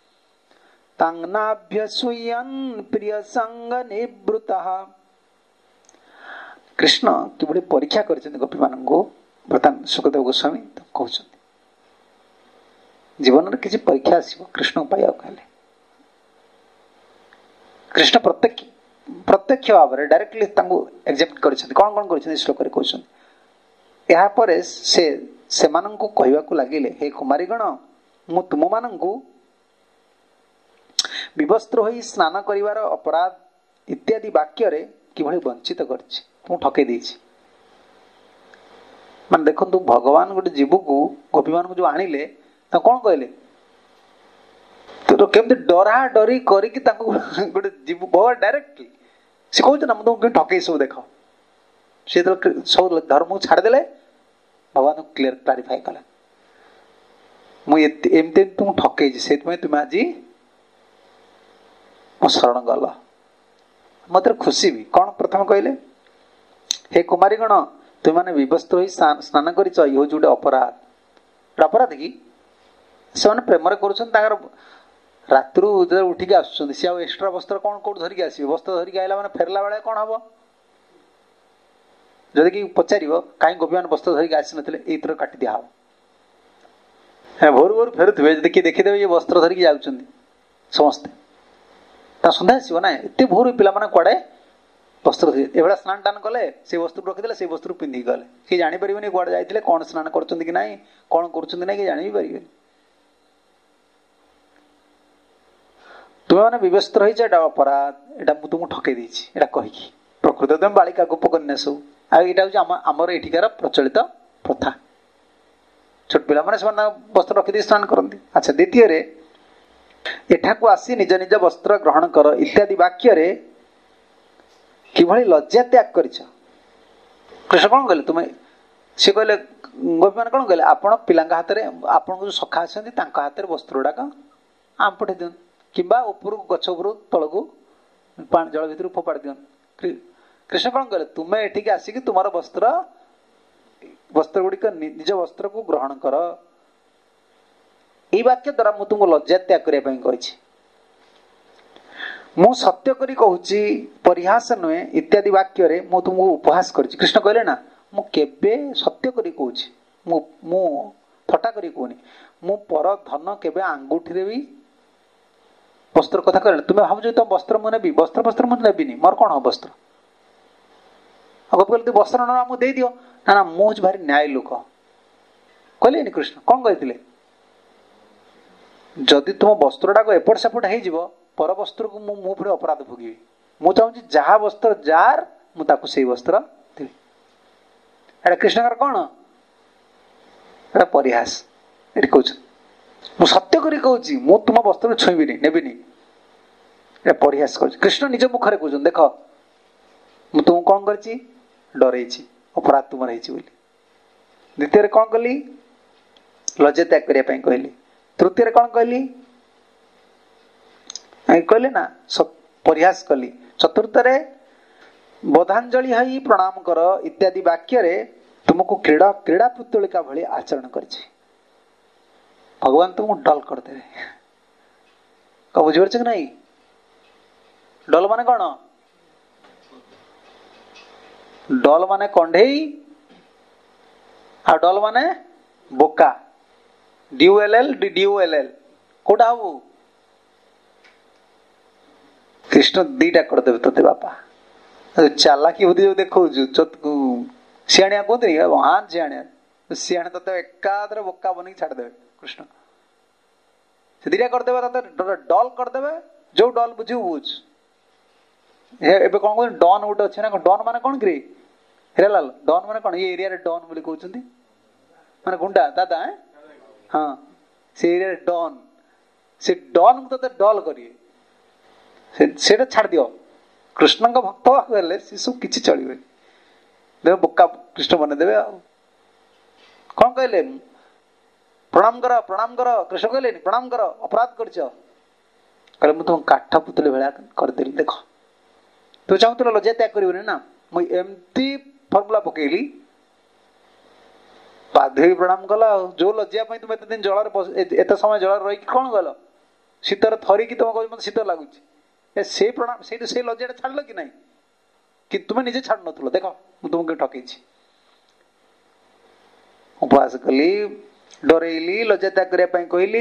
ତାଂନାଭ୍ୟସୁୟନ୍ ପ୍ରିୟ ସଙ୍ଗ ନିବୃତଃ। କୃଷ୍ଣ କିଭଳି ପରୀକ୍ଷା କରିଛନ୍ତି ଗୋପୀମାନଙ୍କୁ, ବର୍ତ୍ତମାନ ସୁଖଦେବ ଗୋସ୍ୱାମୀ କହୁଛନ୍ତି। ଜୀବନରେ କିଛି ପରୀକ୍ଷା ଆସିବ କୃଷ୍ଣଙ୍କୁ ପାଇବାକୁ ହେଲେ। କୃଷ୍ଣ ପ୍ରତ୍ୟକ୍ଷ ପ୍ରତ୍ୟକ୍ଷ ଭାବରେ ଡାଇରେକ୍ଟଲି ତାଙ୍କୁ ଏକ୍ସାମିନ୍ କରିଛନ୍ତି। କଣ କଣ କରିଛନ୍ତି ଶ୍ଲୋକରେ କହୁଛନ୍ତି। ଏହାପରେ ସେ ସେମାନଙ୍କୁ କହିବାକୁ ଲାଗିଲେ, ହେ କୁମାରୀଗଣ, ମୁଁ ତୁମମାନଙ୍କୁ ବିବସ୍ତ୍ର ହୋଇ ସ୍ନାନ କରିବାର ଅପରାଧ ଇତ୍ୟାଦି ବାକ୍ୟରେ କିଭଳି ବଞ୍ଚିତ କରିଛି, ମୁଁ ଠକେଇ ଦେଇଛି। ମାନେ ଦେଖନ୍ତୁ, ଭଗବାନ ଗୋଟେ ଜୀବକୁ, ଗୋପୀମାନଙ୍କୁ ଯୋଉ ଆଣିଲେ, ତାଙ୍କୁ କଣ କହିଲେ? କେମିତି ଡରା ଡରି କରିକି ତାଙ୍କୁ ଗୋଟେ ଜୀବ ଭଗବାନ ଡାଇରେକ୍ଟଲି ସେ କହୁଛନ୍ତି ନା, ମୁଁ ତମକୁ କେମିତି ଠକେଇ ସବୁ ଦେଖ। ସେ ସବୁ ଧର୍ମକୁ ଛାଡ଼ିଦେଲେ, ଭଗବାନଙ୍କୁ କ୍ଲିୟର କ୍ଲାରିଫାଇ କଲେ, ମୁଁ ଏମିତି ଏମିତି ତୁମକୁ ଠକେଇଛି, ସେଇଥିପାଇଁ ତୁମେ ଆଜି ମୋ ଶରଣ ଗଲ। ମତେ ଖୁସି ବି। କଣ ପ୍ରଥମେ କହିଲେ? ହେ କୁମାରୀଗଣ, ତୁମେମାନେ ବିବସ୍ତ୍ର ହୋଇ ସ୍ନାନ କରିଛ, ଇଏ ହଉଛି ଗୋଟେ ଅପରାଧ। ଅପରାଧ କି? ସେମାନେ ପ୍ରେମରେ କରୁଛନ୍ତି। ତାଙ୍କର ରାତିରୁ ଯେତେବେଳେ ଉଠିକି ଆସୁଛନ୍ତି, ସେ ଆଉ ଏକ୍ସଟ୍ରା ବସ୍ତ୍ର କଣ କୋଉଠି ଧରିକି ଆସିବେ? ବସ୍ତ୍ର ଧରିକି ଆଇଲା ମାନେ ଫେରିଲା ବେଳେ କଣ ହବ? ଯଦି କି ପଚାରିବ କାହିଁ ଗୋପୀମାନେ ବସ୍ତ୍ର ଧରିକି ଆସିନଥିଲେ, ଏଇଥର କାଟି ଦିଆହବ। ଭୋରୁ ଭୋରୁ ଫେରୁଥିବେ, ଯଦି କିଏ ଦେଖିଦେବେ ଇଏ ବସ୍ତ୍ର ଧରିକି ଯାଉଛନ୍ତି, ସମସ୍ତେ ତା ସନ୍ଦେହ ଆସିବ ନା। ଏତେ ଭୋରୁ ପିଲାମାନେ କୁଆଡେ ବସ୍ତ୍ର ଧରି ଏଭଳିଆ ସ୍ନାନ ଦାନ କଲେ, ସେ ବସ୍ତ୍ରକୁ ରଖିଦେଲେ, ସେଇ ବସ୍ତ୍ରକୁ ପିନ୍ଧିକି ଗଲେ। କିଏ ଜାଣିପାରିବେନି କୁଆଡେ ଯାଇଥିଲେ, କଣ ସ୍ନାନ କରୁଛନ୍ତି କି ନାହିଁ, କଣ କରୁଛନ୍ତି ନାହିଁ, କିଏ ଜାଣି ବି ପାରିବେନି। ତୁମେ ମାନେ ବିବସ୍ତ୍ର ହେଇଛ, ଏଇଟା ଅପରାଧ, ଏଇଟା ମୁଁ ତୁମକୁ ଠକେଇ ଦେଇଛି, ଏଇଟା କହିକି। ପ୍ରକୃତ ତମେ ବାଳିକା ଗୋପକନ୍ୟା ସବୁ। ଆଉ ଏଇଟା ହଉଛି ଆମ ଆମର ଏଠିକାର ପ୍ରଚଳିତ ପ୍ରଥା। ଛୋଟ ପିଲାମାନେ ସେମାନେ ତାଙ୍କ ବସ୍ତ୍ର ରଖିଦେଇ ସ୍ନାନ କରନ୍ତି। ଆଚ୍ଛା, ଦ୍ୱିତୀୟରେ ଏଠାକୁ ଆସି ନିଜ ନିଜ ବସ୍ତ୍ର ଗ୍ରହଣ କର ଇତ୍ୟାଦି ବାକ୍ୟରେ କିଭଳି ଲଜ୍ଜା ତ୍ୟାଗ କରିଛ। କୃଷ୍ଣ କଣ କହିଲେ? ତୁମେ ସେ କହିଲେ, ଗୋପୀମାନେ କଣ କହିଲେ? ଆପଣ ପିଲାଙ୍କ ହାତରେ, ଆପଣଙ୍କୁ ଯୋଉ ସଖା ଅଛନ୍ତି ତାଙ୍କ ହାତରେ ବସ୍ତ୍ର ଗୁଡାକ ଆମ ପଠେଇ ଦିଅନ୍ତୁ, କିମ୍ବା ଉପରକୁ ଗଛ ଉପରୁ ତଳକୁ ପାଣି ଜଳ ଭିତରୁ ଫୋପାଡ଼ି ଦିଅନ୍ତୁ। କୃଷ୍ଣ କଣ କହିଲେ? ତୁମେ ଏଠିକି ଆସିକି ତୁମର ବସ୍ତ୍ର ବସ୍ତ୍ର ଗୁଡିକ ନିଜ ବସ୍ତ୍ରକୁ ଗ୍ରହଣ କର। ଏଇ ବାକ୍ୟ ଦ୍ଵାରା ମୁଁ ତୁମକୁ ଲଜ୍ଜା ତ୍ୟାଗ କରିବା ପାଇଁ କହିଛି। ମୁଁ ସତ୍ୟ କରି କହୁଛି, ପରିହାସ ନୁହେଁ ଇତ୍ୟାଦି ବାକ୍ୟରେ ମୁଁ ତୁମକୁ ଉପହାସ କରିଛି। କୃଷ୍ଣ କହିଲେ ନା, ମୁଁ କେବେ ସତ୍ୟ କରି କହୁଛି, ମୁଁ ମୁଁ ଥଟ୍ଟା କରି କହୁନି। ମୁଁ ପର ଧନ କେବେ ଆଙ୍ଗୁଠିରେ ବି ବସ୍ତ୍ର କଥା କହିଲେ। ତୁମେ ଭାବୁଛ ତମ ବସ୍ତ୍ର ମୁଁ ନେବି, ବସ୍ତ୍ର ବସ୍ତ୍ର ମୁଁ ନେବିନି, ମୋର କଣ ହବ ବସ୍ତ୍ର? ଆଉ କହିଲେ ତୁ ବସ୍ତ୍ର ନ ଆମକୁ ଦେଇଦିଅ। ନା ନା, ମୁଁ ହଉଛି ଭାରି ନ୍ୟାୟ ଲୋକ କହିଲେନି କୃଷ୍ଣ। କଣ କହିଥିଲେ? ଯଦି ତୁମ ବସ୍ତ୍ରଟାକୁ ଏପଟ ସେପଟ ହେଇଯିବ, ପର ବସ୍ତ୍ରକୁ ମୁଁ ମୁଁ ପୁଣି ଅପରାଧ ଭୋଗିବି। ମୁଁ ଚାହୁଁଛି ଯାହା ବସ୍ତ୍ର ଯାର, ମୁଁ ତାକୁ ସେଇ ବସ୍ତ୍ର ଦେବି। ଏଇଟା କୃଷ୍ଣଙ୍କର କଣ? ଏଇଟା ପରିହାସ। ଏଠି କହୁଛନ୍ତି ମୁଁ ସତ୍ୟ କରି କହୁଛି, ମୁଁ ତୁମ ବସ୍ତ୍ରକୁ ଛୁଇଁବିନି, ନେବିନି। ଏଇଟା ପରିହାସ କରୁଛି। କୃଷ୍ଣ ନିଜ ମୁଖରେ କହୁଛନ୍ତି, ଦେଖ ମୁଁ ତୁମକୁ କଣ କରିଛି? ଡରେଇଛି, ଅପରାଧ ତୁମର ହେଇଛି ବୋଲି। ଦ୍ୱିତୀୟରେ କଣ କଲି? ଲଜ୍ଜା ତ୍ୟାଗ କରିବା ପାଇଁ କହିଲି। ତୃତୀୟରେ କଣ କହିଲି? कहले ना प्रयास कली। चतुर्थरे बोधांजलि हई प्रणाम कर इत्यादि वाक्य रे तुमको क्रीड़ा क्रीड़ा पुतलिका भली आचरण करिछि। भगवान तुमको डल करदेवे। कब बुझिपार कि नहीं? डल माने कौन? डल माने कंढेई आ डल माने बोका। ड्यू एल एल ड्यू एल एल कोटा हबू? कृष्ण दीटा करदेवे तोते बापा। चालाकी बुद्धि जो देखो सियाणिया कहते महान सियाणिया सियाणे तोते एकादरे बोका बन छाड़देवे कृष्ण। से दीटा करदेवे तोते डल करदेवे। जो डल बुझू बुझ। एबे कौन कहते डन गोटे अच्छे ना डन माने कौन कि हिरालाल डन माने कौन? ये एरिया रे डन बोली कहउछंती माने गुंडा दादा है। हाँ से एरिया रे डन से डन को तोते डल करिए से छाड़ दियो। कृष्ण का भक्त हेले सी सब किछि चलिबे देव बोका कृष्ण बने देवे। कौन कहले प्रणाम कर प्रणाम कर? कृष्ण कहले प्रणाम कर अपराध करछ कहले मु तुम काठ पुतले भेला कर देली। देखो तू चाहू लज्जा त्याग करिवने ना मु एमती फॉर्मूला पकेली बाधे प्रणाम कला। जो लज्जा तुम एत दिन जल एत समय जल रही कौन गल शीतर थरी कि तुम कह मत शीत लगुच से प्रणाम से से लज्जा छाड़ कि नहीं कि तुम्हें निजे छाड़ नथुलो। देखो मु तुमको ठकई उपवास कली डरैली लज्जा त्याग करने कहली।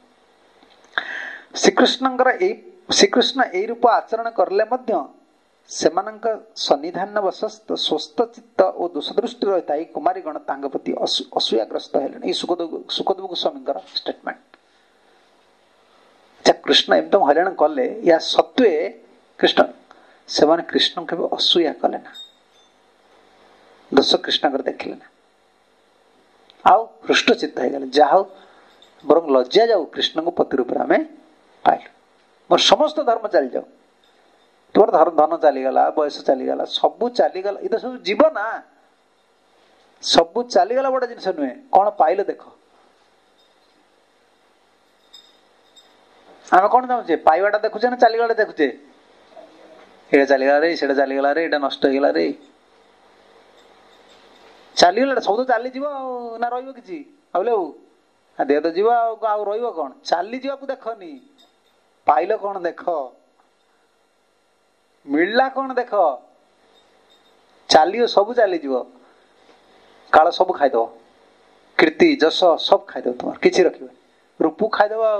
श्रीकृष्ण श्रीकृष्ण यही रूप आचरण करले मध्य सेमानंक सन्निधान वशस्त स्वस्थ चित्त और दोषदृष्टि रही कुमारी गण तांग प्रति असूयाग्रस्त हेले। सुखदेव सुखदेव गोस्वामी स्टेटमेंट। कृष्ण एकदम हरियाण कले या सत्वे कृष्ण से माने कृष्ण के असूया कले ना दोष कृष्ण कर देखिले ना आउ हृष्ट चित्त हो गले जा बर लज्जा जाऊ कृष्ण को पति रूप में पाइल। मोर समस्त धर्म चली जाऊ तुम धर्म धन चलीगला बयस चलीगला सबू चलीगला ये तो सब जीव ना सबू चलीगला बड़ा जिनस नुहे कौन पाइल देख। आम कौन चाहूचे पाइबाटा देखुचे ना चलीगला देखुचे ये चलीगला रे से चलीगला रे ये नष्ट होगा रे चलीगला सब तो चली ना रही कि देह तो जीव रही कौन चली जावाक देखनी पाइल कौन देख मिलला कौन देख चलियो सब चलीज काल सब खाईदेव कीर्ति जश सब खाईदेव तुम कि रखे रूपू खाईदेव आ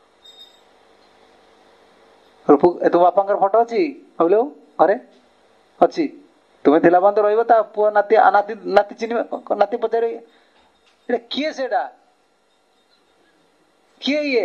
रूपू तुम बापा फोटो अच्छी बोले घरे अच्छी तुम्हें थिला बंद रहा पुआ नाती नाती नाती चिन्ह नाती पचार किए से किए ये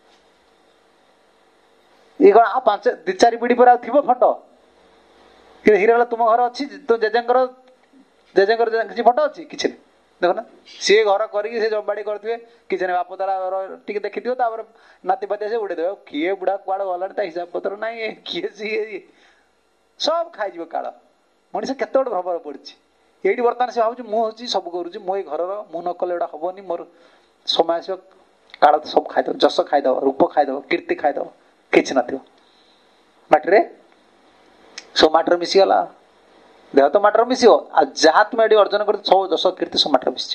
ये कौन आ पांच दि चार पीढ़ी पर थी फोटो कि हीरा तुम घर अच्छी तो जेजेंकर जेजेंकर किसी फोटो अच्छी कि देख ना सी घर करके जमाड़ी करते किसी बाप तारा टे देखी थो नाती पाती से उड़ेदेव किए बुढ़ा कुआड़ गला हिसाब पत्र ना किए सी सब खाई काल मनीष केत भ्रमर पड़ी ये बर्तमान से भाव मुझे सब करुच्ची मो घर मु न कले हेनी मोर समय आस काल तो सब खाईदेव जश खाईदेव रूप खाईदेव कीर्ति खाईदेव कि नाटी सब माटर मिसीगला देह तो माटर मिस जहाँ तुम ये अर्जन कर सब जश कीर्ति सब माटर मिस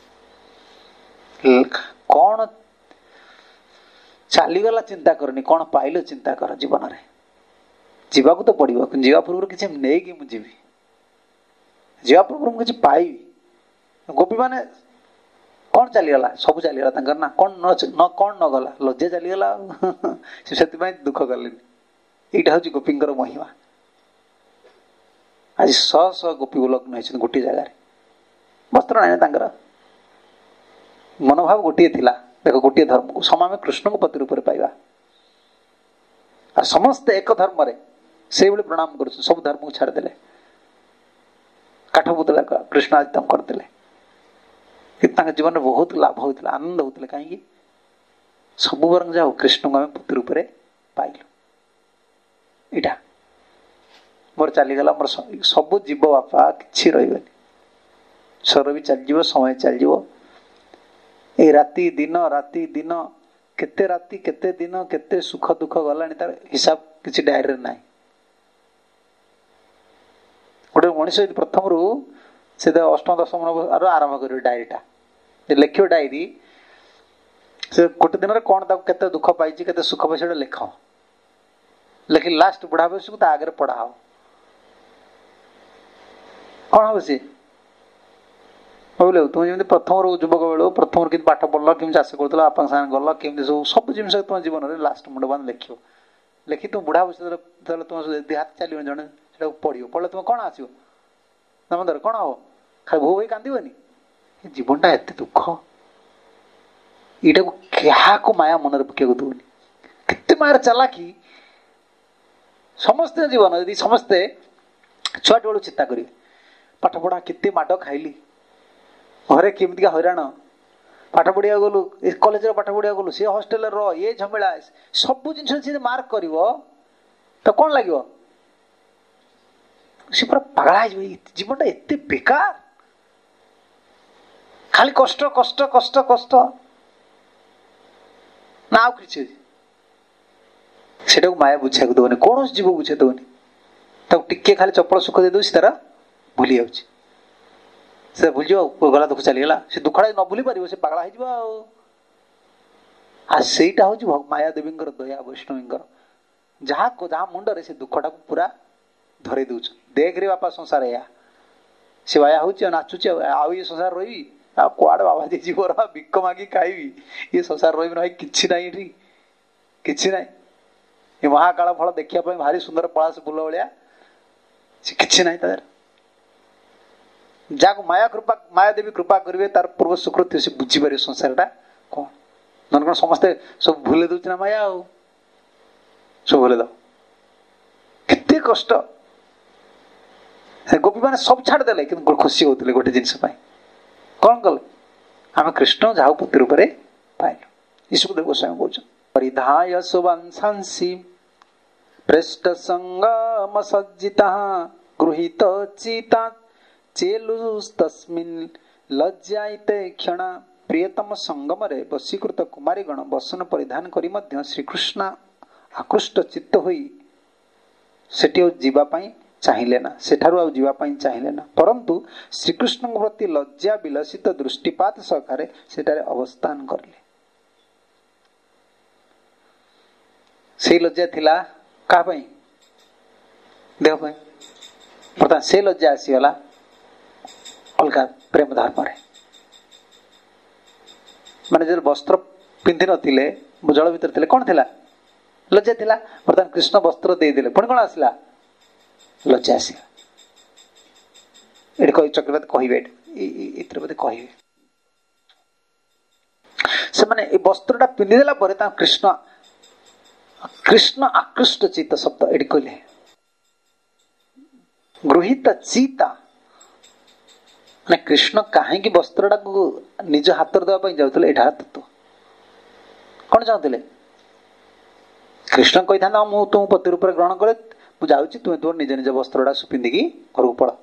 कौन चलीगला चिंता करनी कौन पाइल चिंता कर जीवन में जावाक तो पड़ो जीवा पूर्व किसी नहीं मुझे जीवी जीवा पूर्व मुझे पाइबी गोपी माने कौन चलीगला सब चलीगला ना कौन न कौन न गला लज्जा चलीगला से दुख कले यहाँ हूँ गोपी महिमा। आज शह शह गोपी लग्न होती गोटे जगार वस्त्र ना मनोभाव गोटे थिला देख गोटे धर्म को सम कृष्ण को पति रूप पाइबा समस्ते एक धर्म रे से भाई प्रणाम कर सब धर्म को छाड़देले काठ पुतला कृष्ण आदितम करदे कि जीवन में बहुत लाभ होता आनंद होता कहीं सब बरंग जाओ कृष्ण को आम पति रूप पाइलु इटा मोर चलीगला मोर सब जीव बापा कि रही शरीर भी चलज समय चलज ये राति दिन राति दिन केते राति केते दिन केते सुख दुख गलानी तार हिसाब किसी डायरी ना गोटे मनीष प्रथम रू से अष्टम दशम आरंभ कर डायरीटा लिख डायरी से गोटे दिन कौन केते दुख पाई केते सुख पाई लिख लेकिन लास्ट बुढ़ा बयस को आगे पढ़ाओ कौन हम सी बोले तुम जमी प्रथम युवक बेलू प्रथम कि पाठ पढ़ल कि चाष कर बापा सागे गल कमी सब सब जिन तुम जीवन में लास्ट मुंड बांध लिख लिखि तुम बुढ़ा बयस तुम देहात चलो जड़े पढ़ो पढ़े तुम कौन आसो नमंदर कौन हम खाली भो भाई कांदनी जीवनटा एत दुख यहाँ क्या को माया मन पकड़ दूनी केते मायर चला कि समस्ते जीवन यदि समस्ते छुआ बेलू चिंता करेंगे पाठ पढ़ा केते माड खाइली घरे केमतिका हैरान पाठ पढ़िया गलु कॉलेज पाठ पढ़िया गलु सी हॉस्टेल रो ये झमेला सब जिन मार्क कर तो कौन लगे सी पूरा पागला जीवनटा एत बेकार खाली कष्ट कष्ट कष्ट कष्ट ना आउ कि सेटा माया बुझा दबनी कौन जीव बुझे दबनी टिके खाली चपल सुख दे दूसरी तार भूली जाऊँ से भूल जाओ गला दुख चलीगला से दुखड़ा न भूली पार से पागला होईटा हूँ माया देवी दया वैष्णवी जहाँ जहाँ मुंडे से दुखटा पूरा धरे दौ देख रे बापा संसार या से बाया हूँ नाचुचे आउ ये संसार रही कुआड़े बाबा जी जीव भिक मागी खाइबी ये संसार रही ना कि ना कि ना ये महाकाल फल देखा भारी सुंदर पलाश फूल भाया कि ना तार जहाँ माया कृपा माया देवी कृपा करेंगे तार पूर्व सुकृति से बुझीपर संसारटा कौन नन कौन समस्ते सब भूले दूसरी ना माया आ सब भूले दो केते कष्ट गोपी मैंने सब छाड़देले कि खुशी होते गोटे जिनस कौन कले आम कृष्ण जाऊ पति रूप पाइल ईशुदेव गोस्वामी कहते परिधाय सुवंशांसी पृष्ठ संगम सज्जिता गृहीत चिता चेलुस्तस्मिन् लज्जायते क्षण प्रियतम संगम रे वशीकृत कुमारीगण वसन परिधान करी मध्य श्रीकृष्ण आकृष्ट चित्त होई सेठी जीवापाई चाहिए ना सेठारु आउ जीवापाई चाहिए ना परंतु श्रीकृष्ण प्रति लज्जा विलसित दृष्टिपात सहकारे सेठारे अवस्थान करले से लज्जा थिला का पई देह पई बर्तमान से लज्जा आसीगला अलग प्रेम धर्म माने जो वस्त्र पिंधि नथिले जल भीतर थे कौन थिला लज्जा थिला बर्तमान कृष्ण वस्त्र दे देले पुणी कौन आसला लज्जा आसला ये कही चक्रवर्ती कहे बोधे कहे से माने वस्त्रटा पिंधिदेला कृष्ण कृष्ण आकृष्ट चित्त शब्द ये कहले गृहीत चिता ना कृष्ण कहीं वस्त्रटा को निज हाथ देवाई जाऊे यहाँ तत्व कौन चाहते कृष्ण कही था मु तुम पति रूप ग्रहण करे मुझे तुम्हें तुम निज निज वस्त्रटा पिंधिकी घर को पड़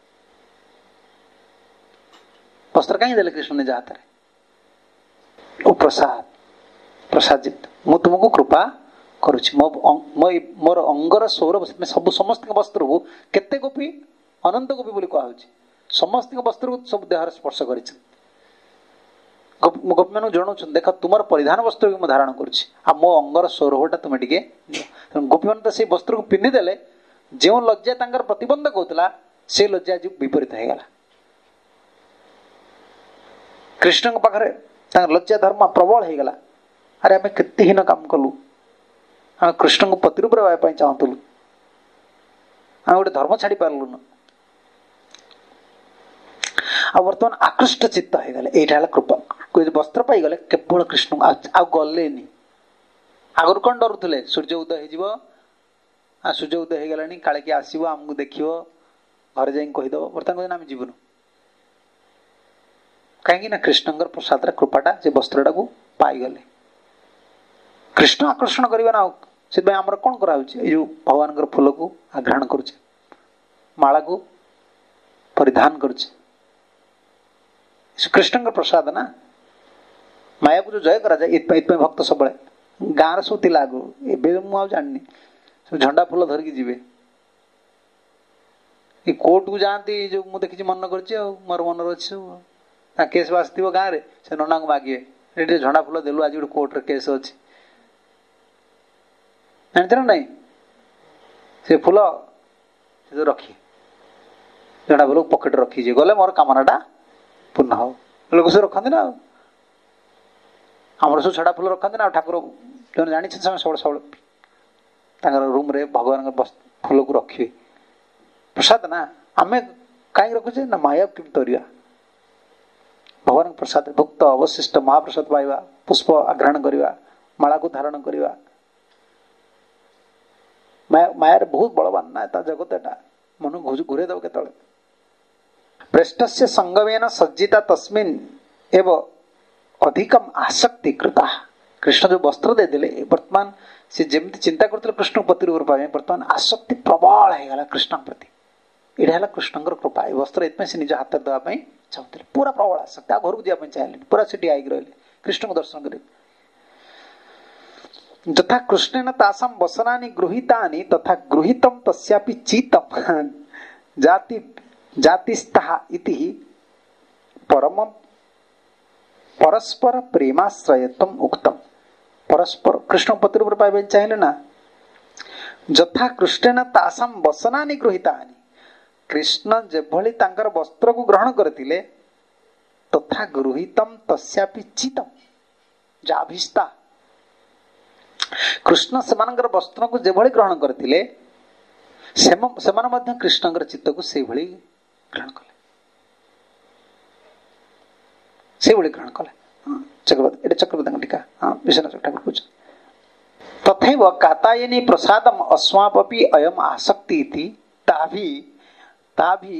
वस्त्र कहीं देले कृष्ण निज हाथ में प्रसाद प्रसादित मु तुमको कृपा करुछि मो मोर अंगर सौरभ सब समस्त वस्त्र को केते गोपी अनंत गोपी बोली कहा समस्त वस्त्र को सब देह स्पर्श कर गोपी मान जनाऊँ देख तुम परिधान वस्त्र भी धारण करुच्ची मो अंगर सौरभटा तुम्हें टे गोपी मान तो से वस्त्र को पिंधिदेले जो लज्जा तांकर प्रतिबंधक होता से लज्जा आज विपरीत होगा कृष्ण पाखे लज्जा धर्म प्रबल होगला अरे आम केते हीन काम कलु आम कृष्ण को पति रूप चाहूलु आम गोटे धर्म छाड़ी पार्लुन आ बर्तमान आकृष्ट चित्त हो गले यहाँ कृपा वस्त्र पाईगले केवल कृष्ण आ गले आगुरी कौन डरुले सूर्य उदय हो सूर्य उदय हो गला काले किए आसो आमको देख घर जा कहीद बर्तमान आम जीवन कहीं कृष्ण प्रसाद कृपाटा से वस्त्रटा को पाईगले कृष्ण आकर्षण करवा ना से आमर कौन कराऊे जो भगवान फूल को आघ्राण करुचे माला को परिधान करुचे कृष्ण प्रसाद ना माया को जो जय करा जाए इतपाई भक्त सब गाँव सब थिला आगु एबे मु आ जानि सब झंडा फूल धरिकी जीवे ये कोर्ट को जाती जो मु देखी मन कर मोर मन अच्छे केस बास थी गाँव में से नना को मागे ये झंडा फूल देलु आज गोटे कोर्ट केस अच्छी जानते ना नहीं से फूल से रखी झंडा फूल पकेट रखी गले मोर कामनाटा पूर्ण हो लोक सब रखते ना आमर सब छड़ा फूल रखते ना ठाकुर जो जानी सब सब रूम रे भगवान फूल को रखिए प्रसाद ना आम कहीं रखुचे ना माया के तरिया भगवान प्रसाद भुक्त अवशिष्ट महाप्रसाद पाइबा पुष्प आग्रहण करवा माला को धारण करवा माया माया बहुत बलवान ना ता जगत एटा मन घुरे दब के पृष्ठस्य संगमेन सज्जिता तस्मिन् एव अधिकम आसक्ति कृता कृष्ण जो वस्त्र दे देले वर्तमान से जेमती चिंता करते कृष्ण पति रूप पाए वर्तमान आसक्ति प्रबल है कृष्ण प्रति यहाँ कृष्ण कृपा वस्त्र इतने से निज हाथ देवाई चाहते पूरा प्रबल आसक्ति घर को जावाई चाहिए पूरा से आई रही कृष्ण को दर्शन कर यथा कृष्णेन तासाम वसनानि गृहीतानि तथा गृहीतम तस्यापि चीतम जाति जातिस्था इति परम परस्पर प्रेमाश्रयत्वम उक्तम परस्पर कृष्ण पति रूप पाइबे चाहिए ना यथा कृष्णेन तासाम वसनानि गृहीतानि कृष्ण जेभली तांकर वस्त्र को ग्रहण करथिले तथा गृहीतम तस्यापि चितम जाभिस्ता कृष्ण सेमानकर वस्त्र को जेभली ग्रहण करथिले सेमान मध्य कृष्णकर चित्त को से भली ग्रहण कले से भली ग्रहण कले चक्रवर्ती एटा चक्रवर्ती टीका हां विश्वनाथ ठाकुर पूछ तथैव कातायनी प्रसादम अस्मापि अयम आसक्ति इति ताभि ताभि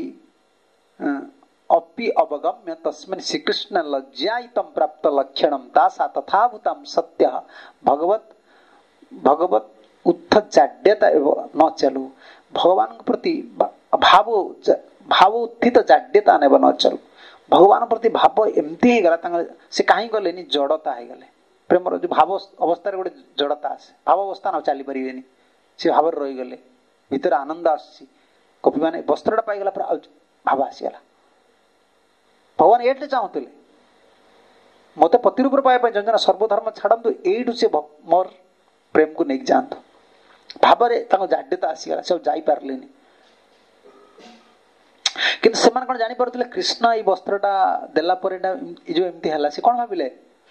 अपि अवगम्य तस्मिन् श्रीकृष्ण लज्जायितं प्राप्त लक्षणं तासा तथाभूतं सत्य भगवत भगवत उत्थ जाड्यता एवं न चलू भगवान प्रति भाव भाव उत्थित जाड्यता ने न चलू भगवान प्रति भाव एमती ही गला से कहीं गले जड़ता है गले प्रेम जो भाव अवस्था गोटे जड़ता आसे भाव अवस्था न चली पारे से भाव रही गले भीतर आनंद आसी कपि माने वस्त्रटा पाईगला पर भाव आसीगला भगवान एटे चाहूले मत पति रूप पाइबा जन सर्वधर्म छाड़ू एठू से मोर प्रेम को नहीं जातु भाव जाड्यता आसीगला से जाई पारले किंतु से कौन जानी पारुथिले कृष्ण ये वस्त्रटा देला पर जो एमती है से कौन भाविले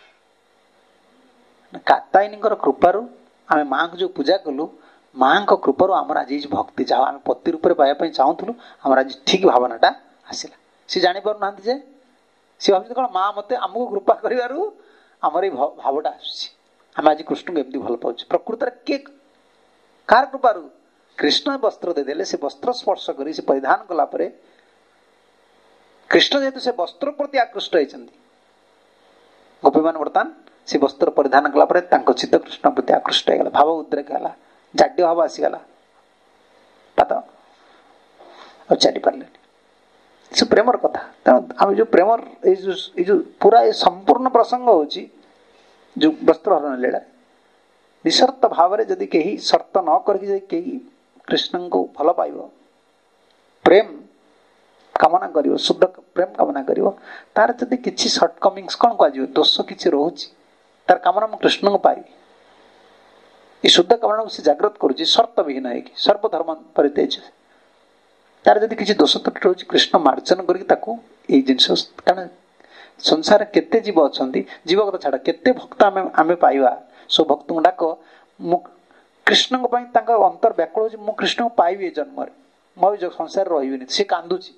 कात्यायनी कृपारू आम माँ को जो पूजा कलु माँ को कृपारू आमर आज भक्ति जहाँ आम पति रूप पाइबा चाहूलु आमर आज ठीक भावनाटा आसला सी जानी पार ना सी भाव कौन माँ मत आमको कृपा करू आमर ये भावटा आम आज कृष्ण को एमती भल पाऊ प्रकृत किए कार कृपारू कृष्ण वस्त्र देदेले से वस्त्र स्पर्श कर परिधान कलापर कृष्ण जेहेतु से वस्त्र प्रति आकृष्ट होती गोपी मान बर्तमान से वस्त्र परिधान कलापर चित्त कृष्ण प्रति आकृष्ट होगा भाव उद्रेक है जाड्य भाव आसीगला पात चली पारे से प्रेमर कथा तेणु आम जो प्रेमर जो पूरा ये संपूर्ण प्रसंग हो जो वस्त्र हरण लीला निशर्त भाव में जदि कहीं शर्त न करके कहीं कृष्ण को भल पाइब प्रेम कामना करियो शुद्ध प्रेम कामना करियो तार जदि किछि शॉर्टकमिंग्स कौन कह दोष किछि रोची तार कामना मु कृष्ण को पाइबी ये शुद्ध कामना को से जागृत करुछि शर्त विहीन है कि सर्वधर्म परित्यज तार जदि किछि दोष त्रुटि रोची कृष्ण मार्जन करके ताको ए जिंस कारण संसार केते जीव अछंती जीव कथा छाड़ केते भक्त आमे आमे पाइबा सो भक्त डाक मु कृष्ण को पाई तांका अंतर व्याकुल हो मु कृष्ण को पाइबी जन्म रे मो जो संसार रहिबिनी से कांदुची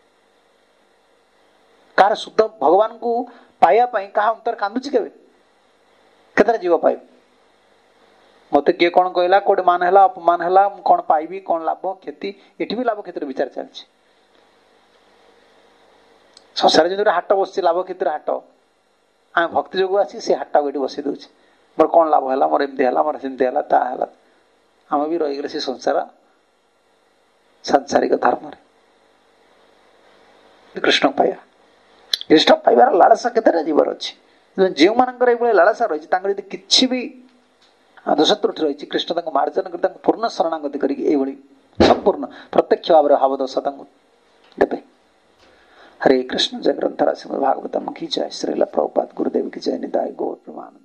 कार शुद्ध भगवान को पाया पाई कहा अंतर कांदुची केबे केतरा जीव पाइ मते के कोन कहला कोड मान हला अपमान हला कोन पाइबी कोन लाभ क्षति एठी भी लाभ क्षेत्र विचार चलछि संसार जो हाट बस लाभ क्षेत्र हाट आम भक्ति जो आसी से हाट को बसई दूचे मोर कौन लाभ है मोर एमती है मोर सेमती है ताला आम भी रहीगले से संसार सांसारिक धर्म कृष्ण पाइबा कृष्ण पाइबार लालसा केते जीवर अच्छी जो मानकर ये लालसा रही यदि किसी भी दोष त्रुटि रही कृष्ण मार्जन कर पूर्ण शरणागति कर संपूर्ण प्रत्यक्ष भाव भाव दोष देवे। हरे कृष्ण। जय ग्रंथराज श्रीमद् भागवतम की जय। श्रील प्रभुपाद गुरुदेव की जय। निताय गौर प्रेमानंद।